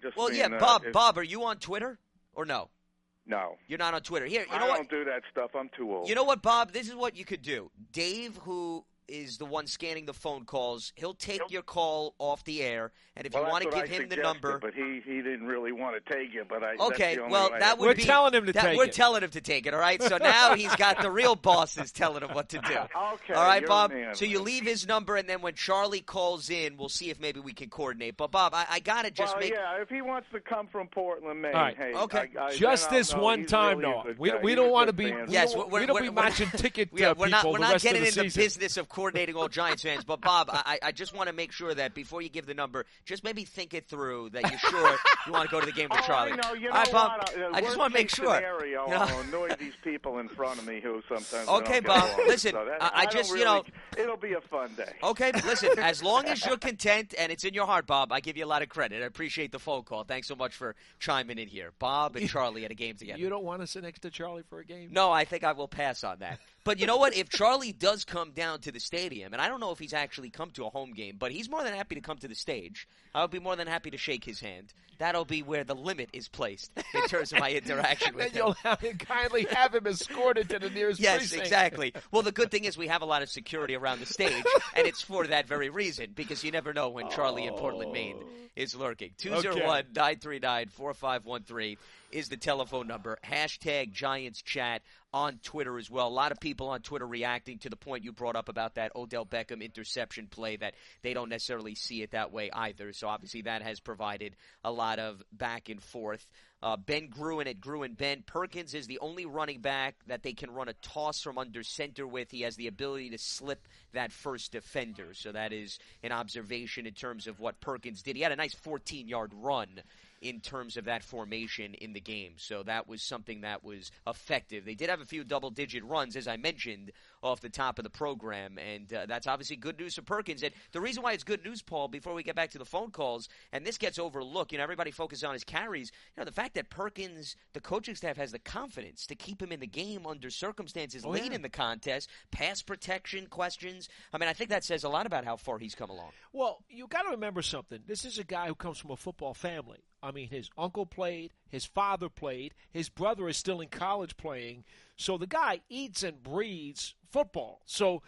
[SPEAKER 1] Bob, are you on Twitter or no?
[SPEAKER 5] No.
[SPEAKER 1] You're not on Twitter. Here,
[SPEAKER 5] I don't do that stuff. I'm too old.
[SPEAKER 1] You know what, Bob? This is what you could do. Dave, who is the one scanning the phone calls, he'll take your call off the air, and if you want to give him the number,
[SPEAKER 5] but he didn't really want to take it. But
[SPEAKER 1] okay,
[SPEAKER 2] we're telling him to take it.
[SPEAKER 1] We're telling him to take it. All right. So now he's got the real bosses telling him what to do.
[SPEAKER 5] Okay.
[SPEAKER 1] All right, Bob. So you leave his number, and then when Charlie calls in, we'll see if maybe we can coordinate. But Bob, I gotta just make.
[SPEAKER 5] Yeah, if he wants to come from Portland, Maine,
[SPEAKER 2] right.
[SPEAKER 5] hey,
[SPEAKER 1] okay.
[SPEAKER 2] Just this one time, though. We don't want to be.
[SPEAKER 1] Yes,
[SPEAKER 2] we don't be matching ticket
[SPEAKER 1] we're
[SPEAKER 2] people
[SPEAKER 1] not
[SPEAKER 2] the rest
[SPEAKER 1] getting
[SPEAKER 2] of the
[SPEAKER 1] in the business of coordinating all Giants fans. But Bob, I just want to make sure that before you give the number, just maybe think it through that you're sure you want to go to the game with Charlie.
[SPEAKER 5] I know. You know
[SPEAKER 1] all right, Bob,
[SPEAKER 5] what?
[SPEAKER 1] I just want to make sure.
[SPEAKER 5] Scenario, I'll annoy these people in front of me who sometimes.
[SPEAKER 1] Okay, Bob. Listen, I just
[SPEAKER 5] it'll be a fun day.
[SPEAKER 1] Okay, listen. As long as you're content and it's in your heart, Bob, I give you a lot of credit. I appreciate the phone call. Thanks so much for chiming in here, Bob and Charlie at a game together.
[SPEAKER 2] You don't want to sit next to Charlie for a game?
[SPEAKER 1] No, I think I will pass on that. But you know what? If Charlie does come down to the stadium, and I don't know if he's actually come to a home game, but he's more than happy to come to the stage. I would be more than happy to shake his hand. That'll be where the limit is placed in terms of my interaction with him.
[SPEAKER 2] And you'll kindly have him escorted to the nearest precinct.
[SPEAKER 1] Yes, exactly. Well, the good thing is we have a lot of security around the stage, and it's for that very reason, because you never know when Charlie in Portland, Maine is lurking. 201-939-4513 is the telephone number. Hashtag Giants Chat on Twitter as well. A lot of people on Twitter reacting to the point you brought up about that Odell Beckham interception play, that they don't necessarily see it that way either. So obviously that has provided a lot of back and forth. Ben Gruen at Gruen Ben. Perkins is the only running back that they can run a toss from under center with. He has the ability to slip that first defender. So that is an observation in terms of what Perkins did. He had a nice 14-yard run in terms of that formation in the game. So that was something that was effective. They did have a few double-digit runs, as I mentioned, off the top of the program, and that's obviously good news for Perkins. And the reason why it's good news, Paul, before we get back to the phone calls, and this gets overlooked, everybody focuses on his carries, the fact that Perkins, the coaching staff, has the confidence to keep him in the game under circumstances late in the contest, pass protection questions. I mean, I think that says a lot about how far he's come along.
[SPEAKER 2] Well, you got to remember something. This is a guy who comes from a football family. I mean, his uncle played, his father played, his brother is still in college playing. So the guy eats and breathes football. So,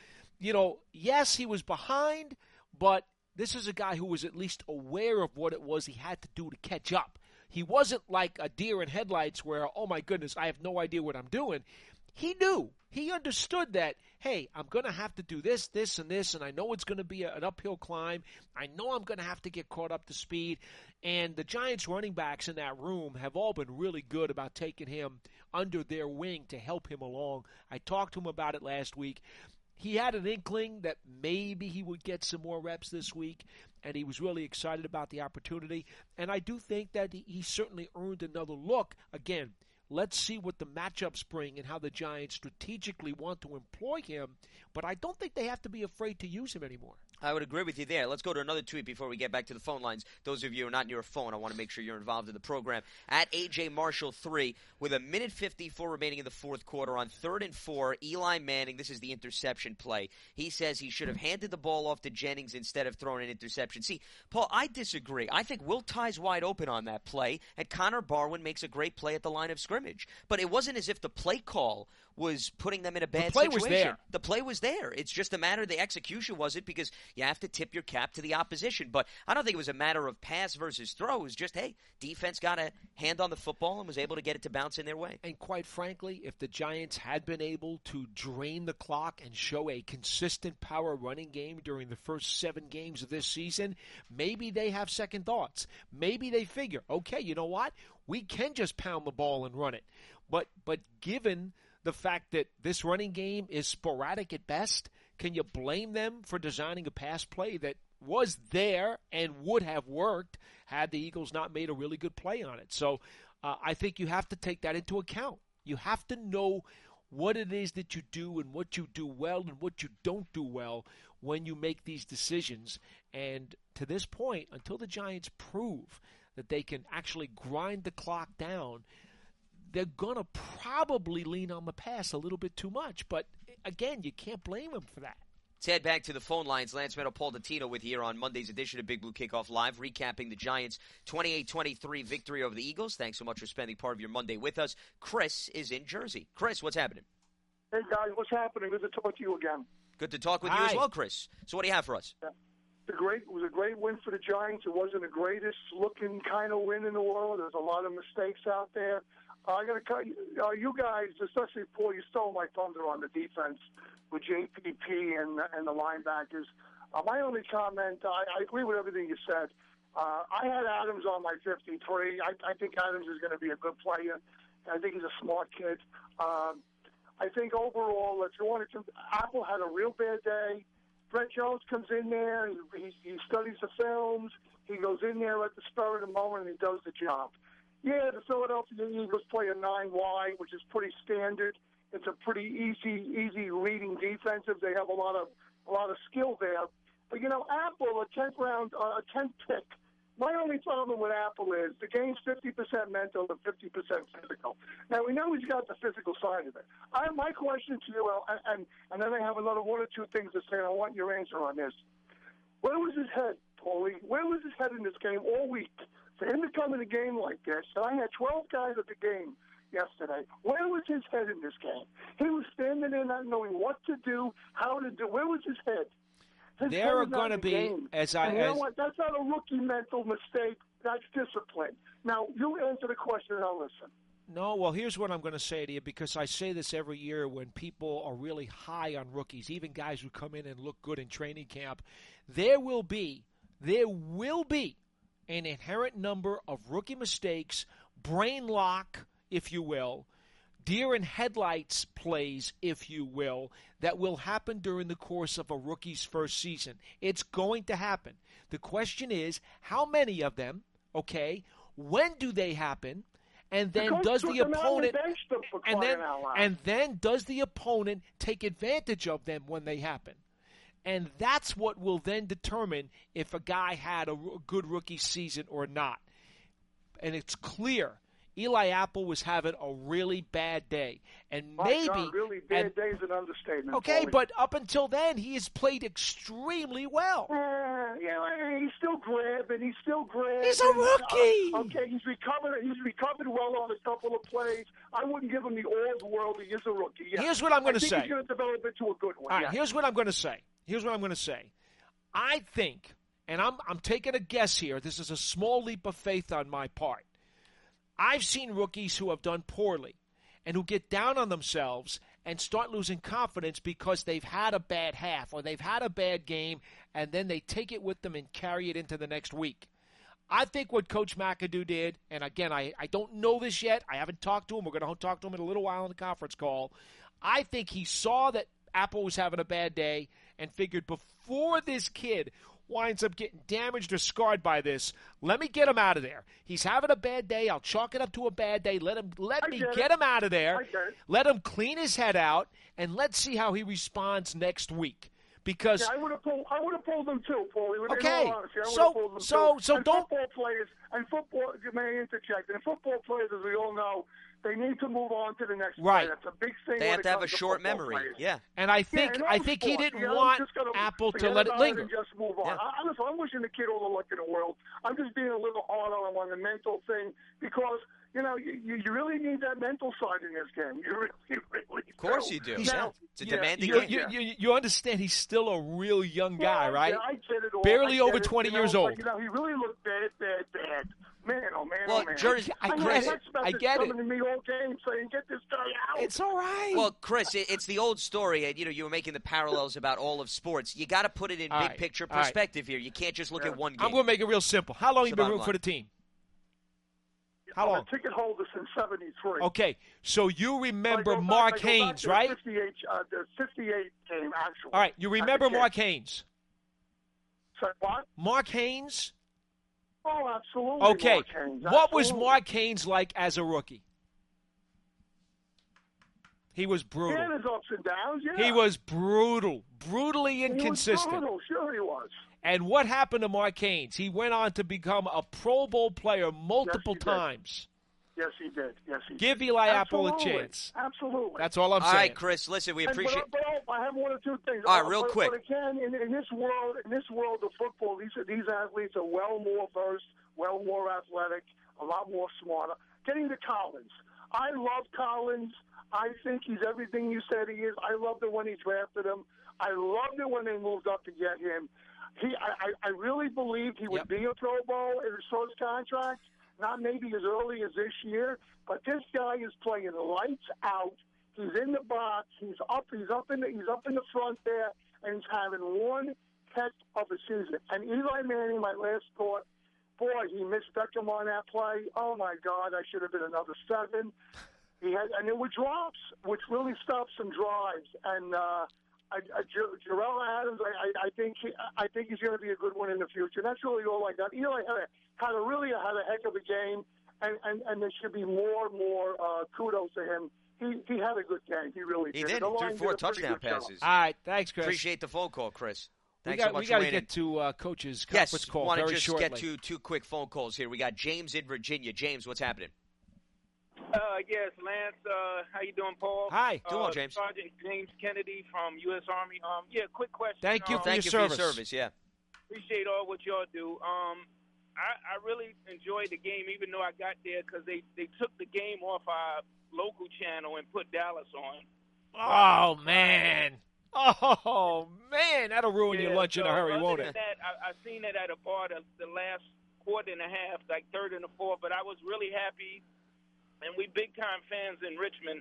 [SPEAKER 2] yes, he was behind, but this is a guy who was at least aware of what it was he had to do to catch up. He wasn't like a deer in headlights where, oh my goodness, I have no idea what I'm doing. He knew. He understood that, hey, I'm going to have to do this, this, and this, and I know it's going to be an uphill climb. I know I'm going to have to get caught up to speed. And the Giants running backs in that room have all been really good about taking him under their wing to help him along. I talked to him about it last week. He had an inkling that maybe he would get some more reps this week, and he was really excited about the opportunity. And I do think that he certainly earned another look. Again, let's see what the matchups bring and how the Giants strategically want to employ him. But I don't think they have to be afraid to use him anymore.
[SPEAKER 1] I would agree with you there. Let's go to another tweet before we get back to the phone lines. Those of you who are not near a phone, I want to make sure you're involved in the program. At AJ Marshall 3, with a minute 54 remaining in the fourth quarter on 3rd and 4, Eli Manning, this is the interception play. He says he should have handed the ball off to Jennings instead of throwing an interception. See, Paul, I disagree. I think Will Tye's wide open on that play, and Connor Barwin makes a great play at the line of scrimmage. But it wasn't as if the play call was putting them in a bad situation.
[SPEAKER 2] The play was there.
[SPEAKER 1] The play was there. It's just a matter of the execution wasn't, because you have to tip your cap to the opposition. But I don't think it was a matter of pass versus throw. It was just, hey, defense got a hand on the football and was able to get it to bounce in their way.
[SPEAKER 2] And quite frankly, if the Giants had been able to drain the clock and show a consistent power running game during the first 7 games of this season, maybe they have second thoughts. Maybe they figure, okay, you know what? We can just pound the ball and run it. But given the fact that this running game is sporadic at best, can you blame them for designing a pass play that was there and would have worked had the Eagles not made a really good play on it? So I think you have to take that into account. You have to know what it is that you do and what you do well and what you don't do well when you make these decisions. And to this point, until the Giants prove that they can actually grind the clock down, they're going to probably lean on the pass a little bit too much. But, again, you can't blame them for that.
[SPEAKER 1] Let's head back to the phone lines. Lance Meadow, Paul Dottino with you here on Monday's edition of Big Blue Kickoff Live, recapping the Giants' 28-23 victory over the Eagles. Thanks so much for spending part of your Monday with us. Chris is in Jersey. Chris, what's happening?
[SPEAKER 6] Hey, guys, what's happening? Good to talk to you again.
[SPEAKER 1] Good to talk with you as well, Chris. So what do you have for us?
[SPEAKER 6] Yeah. It was a great win for the Giants. It wasn't the greatest looking kind of win in the world. There's a lot of mistakes out there. I got to tell you, you guys, especially Paul, you stole my thunder on the defense with JPP and the linebackers. My only comment, I agree with everything you said. I had Adams on my 53. I think Adams is going to be a good player. I think he's a smart kid. I think overall, if you wanted to, Apple had a real bad day. Brett Jones comes in there, he studies the films, he goes in there at the spur of the moment, and he does the job. Yeah, the Philadelphia Eagles play a 9 wide, which is pretty standard. It's a pretty easy reading defensive. They have a lot of skill there. But Apple, a 10th pick. My only problem with Apple is the game's 50% mental and 50% physical. Now, we know he's got the physical side of it. My question to you, and then I have another 1 or 2 things to say, and I want your answer on this. Where was his head, Paulie? Where was his head in this game all week? For him to come in a game like this, and I had 12 guys at the game yesterday, where was his head in this game? He was standing there not knowing what to do, how to do. Where was his head?
[SPEAKER 2] There are going to be,
[SPEAKER 6] that's not a rookie mental mistake. That's discipline. Now, you answer the question and I'll listen.
[SPEAKER 2] No, well, here's what I'm going to say to you, because I say this every year when people are really high on rookies, even guys who come in and look good in training camp. There will be an inherent number of rookie mistakes, brain lock, if you will, deer in headlights plays, if you will, that will happen during the course of a rookie's first season. It's going to happen. The question is, how many of them, okay, when do they happen, and then does the opponent and then does the opponent take advantage of them when they happen? And that's what will then determine if a guy had a good rookie season or not. And it's clear Eli Apple was having a really bad day. And
[SPEAKER 6] My
[SPEAKER 2] maybe
[SPEAKER 6] God, really bad day is an understatement.
[SPEAKER 2] Okay,
[SPEAKER 6] Paulie.
[SPEAKER 2] but up until then, he has played extremely well.
[SPEAKER 6] He's still grabbing. He's
[SPEAKER 2] He's a rookie.
[SPEAKER 6] Okay, he's recovered. He's recovered well on a couple of plays. I wouldn't give him the all the world. He is a rookie. Yeah.
[SPEAKER 2] Here's what I'm going to say.
[SPEAKER 6] He's going to develop into a good one.
[SPEAKER 2] All right, here's what I'm going to say. I think, and I'm taking a guess here. This is a small leap of faith on my part. I've seen rookies who have done poorly and who get down on themselves and start losing confidence because they've had a bad half or they've had a bad game, and then they take it with them and carry it into the next week. I think what Coach McAdoo did, and again, I don't know this yet. I haven't talked to him. We're going to talk to him in a little while in the conference call. I think he saw that Apple was having a bad day and figured before this kid winds up getting damaged or scarred by this, let me get him out of there. He's having a bad day. I'll chalk it up to a bad day. Let me get him out of there. Let him clean his head out, and let's see how he responds next week. Because
[SPEAKER 6] I would have pulled them too, Paulie.
[SPEAKER 2] Okay, so don't.
[SPEAKER 6] Football players and football. May I interject? And football players, as we all know, they need to move on to the next play. That's a big thing.
[SPEAKER 1] They have to have a short memory.
[SPEAKER 6] Players.
[SPEAKER 1] Yeah.
[SPEAKER 2] And I think he didn't want Apple to let it linger.
[SPEAKER 6] And just move on.
[SPEAKER 1] Yeah.
[SPEAKER 6] I'm wishing the kid all the luck in the world. I'm just being a little hard on him on the mental thing because you really need that mental side in this game. You really
[SPEAKER 1] Of course you do.
[SPEAKER 6] Now,
[SPEAKER 1] it's a demanding game.
[SPEAKER 2] You understand he's still a real young guy, right?
[SPEAKER 6] Yeah, I get it all.
[SPEAKER 2] Barely over 20 years old.
[SPEAKER 6] He really looked bad. Man, oh man,
[SPEAKER 1] Well,
[SPEAKER 6] oh man.
[SPEAKER 1] Chris,
[SPEAKER 2] I get it.
[SPEAKER 6] Coming to me all game saying, "Get this guy out."
[SPEAKER 2] It's all right.
[SPEAKER 1] Well, Chris, it's the old story. And, you were making the parallels about all of sports. You got to put it in big picture perspective here. You can't just look at one game.
[SPEAKER 2] I'm going to make it real simple. How long have you been
[SPEAKER 1] bottom
[SPEAKER 2] rooting for
[SPEAKER 1] line.
[SPEAKER 2] the team?
[SPEAKER 6] I'm a ticket holder since '73.
[SPEAKER 2] Okay, so you remember Mark Haynes, right?
[SPEAKER 6] The 58 game, actually.
[SPEAKER 2] All right, you remember Mark Haynes?
[SPEAKER 6] So what?
[SPEAKER 2] Mark Haynes?
[SPEAKER 6] Oh, absolutely.
[SPEAKER 2] Okay,
[SPEAKER 6] Mark Haynes,
[SPEAKER 2] what was
[SPEAKER 6] absolutely.
[SPEAKER 2] Mark Haynes like as a rookie? He was
[SPEAKER 6] He
[SPEAKER 2] brutal.
[SPEAKER 6] had his ups and downs, yeah.
[SPEAKER 2] He was brutally inconsistent.
[SPEAKER 6] He was brutal, sure he was.
[SPEAKER 2] And what happened to Mark Haynes? He went on to become a Pro Bowl player multiple
[SPEAKER 6] Yes, he did.
[SPEAKER 2] times.
[SPEAKER 6] Yes, he did.
[SPEAKER 2] Give Eli Apple a
[SPEAKER 6] Absolutely.
[SPEAKER 2] chance.
[SPEAKER 6] Absolutely.
[SPEAKER 2] That's all I'm
[SPEAKER 1] All
[SPEAKER 2] saying.
[SPEAKER 1] right, Chris, listen, we appreciate
[SPEAKER 6] But I have one or two things.
[SPEAKER 1] All right, real quick.
[SPEAKER 6] But again, in this world of football, these athletes are well more versed, well more athletic, a lot more smarter. Getting to Collins. I love Collins. I think he's everything you said he is. I loved it when he drafted him. I loved it when they moved up to get him. I really believed he would be a Pro Bowl in his first contract. Not maybe as early as this year, but this guy is playing lights out. He's in the box. He's up in the front there, and he's having one heck of a season. And Eli Manning, my last thought, boy, he missed Beckham on that play. Oh my God, I should have been another 7. And there were drops, which really stopped some drives. And Jarrell Adams, I think he's going to be a good one in the future. That's really all I got. Eli had a heck of a game, and there should be more kudos to him. He had a good game. He really did.
[SPEAKER 1] He did.
[SPEAKER 6] The
[SPEAKER 1] Threw
[SPEAKER 6] line
[SPEAKER 1] 4
[SPEAKER 6] did a pretty
[SPEAKER 1] touchdown
[SPEAKER 6] good job.
[SPEAKER 1] passes.
[SPEAKER 2] All right, thanks, Chris.
[SPEAKER 1] Appreciate the phone call, Chris. Thanks
[SPEAKER 2] we
[SPEAKER 1] so much
[SPEAKER 2] got
[SPEAKER 1] for
[SPEAKER 2] to
[SPEAKER 1] waiting.
[SPEAKER 2] get to Coach's
[SPEAKER 1] Yes,
[SPEAKER 2] conference call
[SPEAKER 1] want to
[SPEAKER 2] very
[SPEAKER 1] just
[SPEAKER 2] shortly.
[SPEAKER 1] get to 2 quick phone calls here. We got James in Virginia. James, what's happening?
[SPEAKER 7] Yes, Lance. How you doing, Paul?
[SPEAKER 2] Hi.
[SPEAKER 1] Doing well, James.
[SPEAKER 7] Sergeant James Kennedy from U.S. Army. Quick question.
[SPEAKER 2] Thank you for
[SPEAKER 1] Thank
[SPEAKER 2] your
[SPEAKER 1] you
[SPEAKER 2] service.
[SPEAKER 1] for your service, yeah.
[SPEAKER 7] Appreciate all what y'all do. I really enjoyed the game, even though I got there because they took the game off our local channel and put Dallas on.
[SPEAKER 2] Oh, man. That'll ruin your lunch in a hurry, won't it?
[SPEAKER 7] That, I seen it at a bar the last quarter and a half, like third and the fourth, but I was really happy, and we big-time fans in Richmond.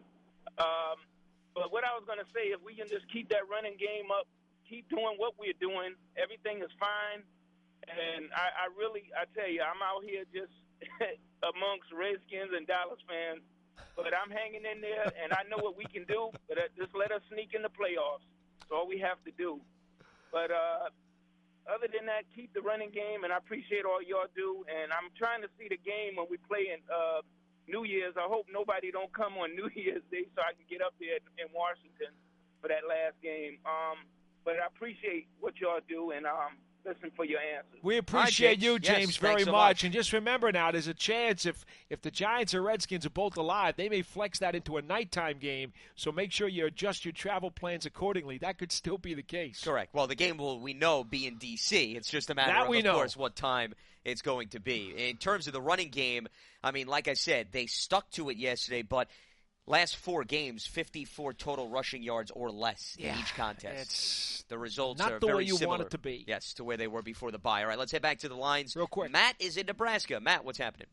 [SPEAKER 7] But what I was going to say, if we can just keep that running game up, keep doing what we're doing, everything is fine. And I tell you, I'm out here just amongst Redskins and Dallas fans, but I'm hanging in there, and I know what we can do, but just let us sneak in the playoffs. That's all we have to do. But other than that, keep the running game, and I appreciate all y'all do. And I'm trying to see the game when we play in New Year's. I hope nobody don't come on New Year's Day so I can get up there in Washington for that last game. But I appreciate what y'all do, and listen for your answers.
[SPEAKER 2] We appreciate you,
[SPEAKER 1] Yes,
[SPEAKER 2] James,
[SPEAKER 1] thanks
[SPEAKER 2] very
[SPEAKER 1] so
[SPEAKER 2] much. And just remember now, there's a chance if the Giants or Redskins are both alive, they may flex that into a nighttime game. So make sure you adjust your travel plans accordingly. That could still be the case.
[SPEAKER 1] Correct. Well, the game will, we know, be in D.C. It's just a matter of course, what time it's going to be. In terms of the running game, I mean, like I said, they stuck to it yesterday, but last 4 games, 54 total rushing yards or less in each contest.
[SPEAKER 2] It's
[SPEAKER 1] the results
[SPEAKER 2] not
[SPEAKER 1] are
[SPEAKER 2] the
[SPEAKER 1] very
[SPEAKER 2] way you
[SPEAKER 1] similar,
[SPEAKER 2] want it to be.
[SPEAKER 1] Yes, to where they were before the bye. All right, let's head back to the lines.
[SPEAKER 2] Real quick.
[SPEAKER 1] Matt is in Nebraska. Matt, what's happening?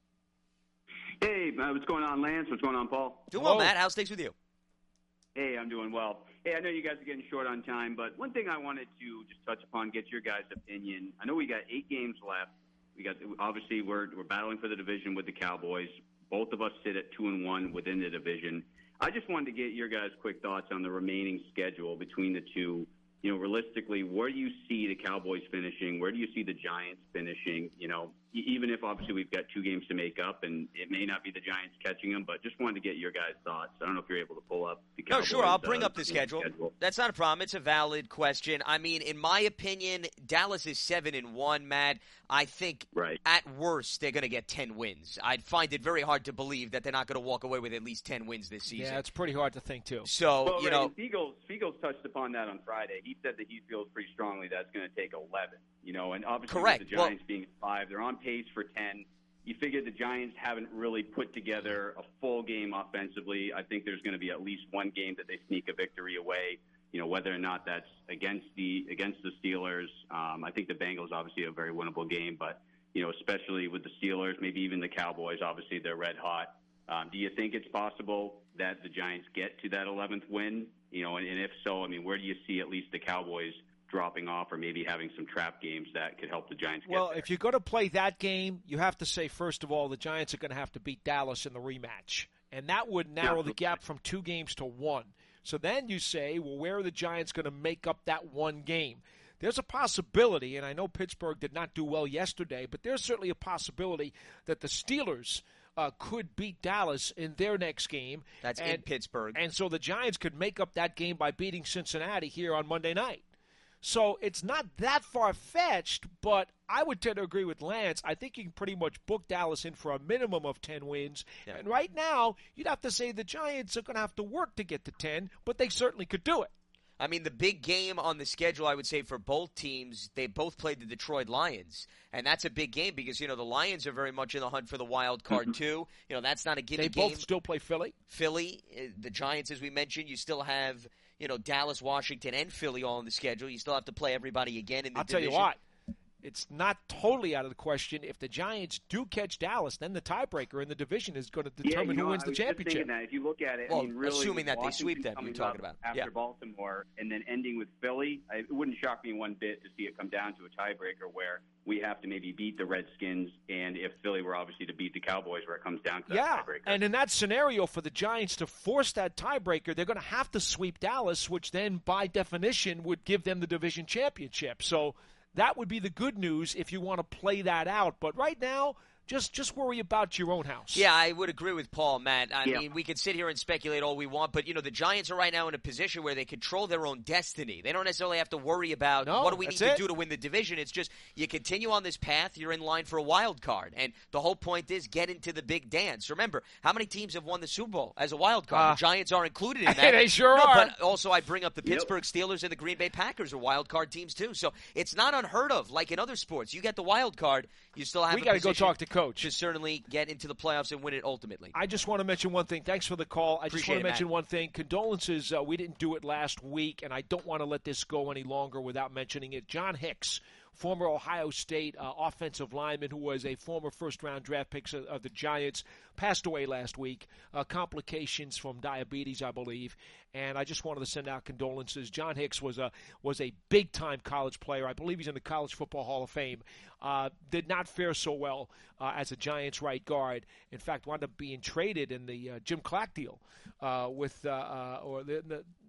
[SPEAKER 8] Hey, what's going on, Lance? What's going on, Paul?
[SPEAKER 1] Doing well, Matt. How's things with you?
[SPEAKER 8] Hey, I'm doing well. Hey, I know you guys are getting short on time, but one thing I wanted to just touch upon, get your guys' opinion. I know we got 8 games left. Obviously we're battling for the division with the Cowboys. Both of us sit at 2-1 within the division. I just wanted to get your guys' quick thoughts on the remaining schedule between the two. You know, realistically, where do you see the Cowboys finishing? Where do you see the Giants finishing? You know, even if obviously we've got 2 games to make up, and it may not be the Giants catching them, but just wanted to get your guys' thoughts. I don't know if you're able to pull up the Cowboys.
[SPEAKER 1] No, sure. I'll bring up the schedule. That's not a problem. It's a valid question. I mean, in my opinion, Dallas is 7-1, Matt. I think at worst they're going to get 10 wins. I'd find it very hard to believe that they're not going to walk away with at least 10 wins this season.
[SPEAKER 2] Yeah, it's pretty hard to think, too.
[SPEAKER 1] So,
[SPEAKER 8] well,
[SPEAKER 1] you know.
[SPEAKER 8] Spiegels touched upon that on Friday. He said that he feels pretty strongly that's going to take 11. You know, and obviously with the Giants being 5, they're on pace for 10. You figure the Giants haven't really put together a full game offensively. I think there's going to be at least one game that they sneak a victory away. You know, whether or not that's against the Steelers. I think the Bengals obviously a very winnable game, but you know, especially with the Steelers, maybe even the Cowboys. Obviously, they're red hot. Do you think it's possible that the Giants get to that 11th win? You know, and if so, I mean, where do you see at least the Cowboys dropping off, or maybe having some trap games that could help the Giants get there?
[SPEAKER 2] If you're going to play that game, you have to say, first of all, the Giants are going to have to beat Dallas in the rematch. And that would narrow the gap from 2 games to 1. So then you say, well, where are the Giants going to make up that one game? There's a possibility, and I know Pittsburgh did not do well yesterday, but there's certainly a possibility that the Steelers could beat Dallas in their next game.
[SPEAKER 1] That's in Pittsburgh.
[SPEAKER 2] And so the Giants could make up that game by beating Cincinnati here on Monday night. So it's not that far-fetched, but I would tend to agree with Lance. I think you can pretty much book Dallas in for a minimum of 10 wins. Yeah. And right now, you'd have to say the Giants are going to have to work to get to 10, but they certainly could do it.
[SPEAKER 1] I mean, the big game on the schedule, I would say, for both teams, they both played the Detroit Lions. And that's a big game because, you know, the Lions are very much in the hunt for the wild card, too. You know, that's not a gimme game.
[SPEAKER 2] They both still play Philly.
[SPEAKER 1] Philly, the Giants, as we mentioned, you still have, you know, Dallas, Washington, and Philly all on the schedule. You still have to play everybody again in the division.
[SPEAKER 2] I'll tell you what. It's not totally out of the question. If the Giants do catch Dallas, then the tiebreaker in the division is going to determine who wins the championship.
[SPEAKER 8] Just that. If you look at it,
[SPEAKER 1] well,
[SPEAKER 8] I mean, really,
[SPEAKER 1] assuming that they sweep them, you're talking about
[SPEAKER 8] after Baltimore, and then ending with Philly, it wouldn't shock me one bit to see it come down to a tiebreaker where we have to maybe beat the Redskins, and if Philly were obviously to beat the Cowboys, where it comes down to that tiebreaker.
[SPEAKER 2] And in that scenario, for the Giants to force that tiebreaker, they're going to have to sweep Dallas, which then, by definition, would give them the division championship. So that would be the good news if you want to play that out. But right now, just worry about your own house.
[SPEAKER 1] Yeah, I would agree with Paul, Matt. I mean, we could sit here and speculate all we want, but, you know, the Giants are right now in a position where they control their own destiny. They don't necessarily have to worry about what do we need to do to win the division. It's just you continue on this path, you're in line for a wild card. And the whole point is get into the big dance. Remember, how many teams have won the Super Bowl as a wild card? The Giants are included in that.
[SPEAKER 2] They sure are.
[SPEAKER 1] But also I bring up the Pittsburgh Steelers and the Green Bay Packers are wild card teams too. So it's not unheard of. Like in other sports, you get the wild card, you still have
[SPEAKER 2] we got to go talk to Coach.
[SPEAKER 1] To certainly get into the playoffs and win it ultimately.
[SPEAKER 2] I just want to mention one thing. Thanks for the call. I just want to mention one thing. Condolences. We didn't do it last week, and I don't want to let this go any longer without mentioning it. John Hicks, former Ohio State offensive lineman who was a former first-round draft pick of the Giants, passed away last week. Complications from diabetes, I believe. And I just wanted to send out condolences. John Hicks was a big-time college player. I believe he's in the College Football Hall of Fame. Did not fare so well as a Giants right guard. In fact, wound up being traded in the Jim Clack deal with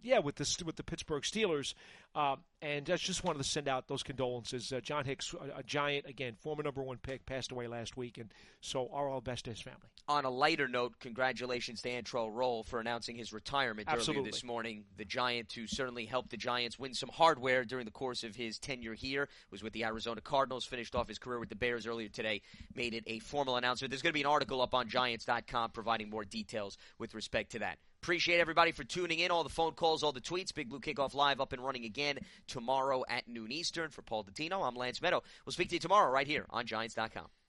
[SPEAKER 2] with the Pittsburgh Steelers. And I just wanted to send out those condolences. John Hicks, a Giant, again, former number 1 pick, passed away last week, and so all best to his family.
[SPEAKER 1] On a lighter note, congratulations to Antrell Roll for announcing his retirement earlier this morning. The Giant, who certainly helped the Giants win some hardware during the course of his tenure here, was with the Arizona Cardinals, finished off his career with the Bears earlier today, made it a formal announcement. There's going to be an article up on Giants.com providing more details with respect to that. Appreciate everybody for tuning in, all the phone calls, all the tweets. Big Blue Kickoff Live up and running again tomorrow at noon Eastern. For Paul Dottino, I'm Lance Meadow. We'll speak to you tomorrow right here on Giants.com.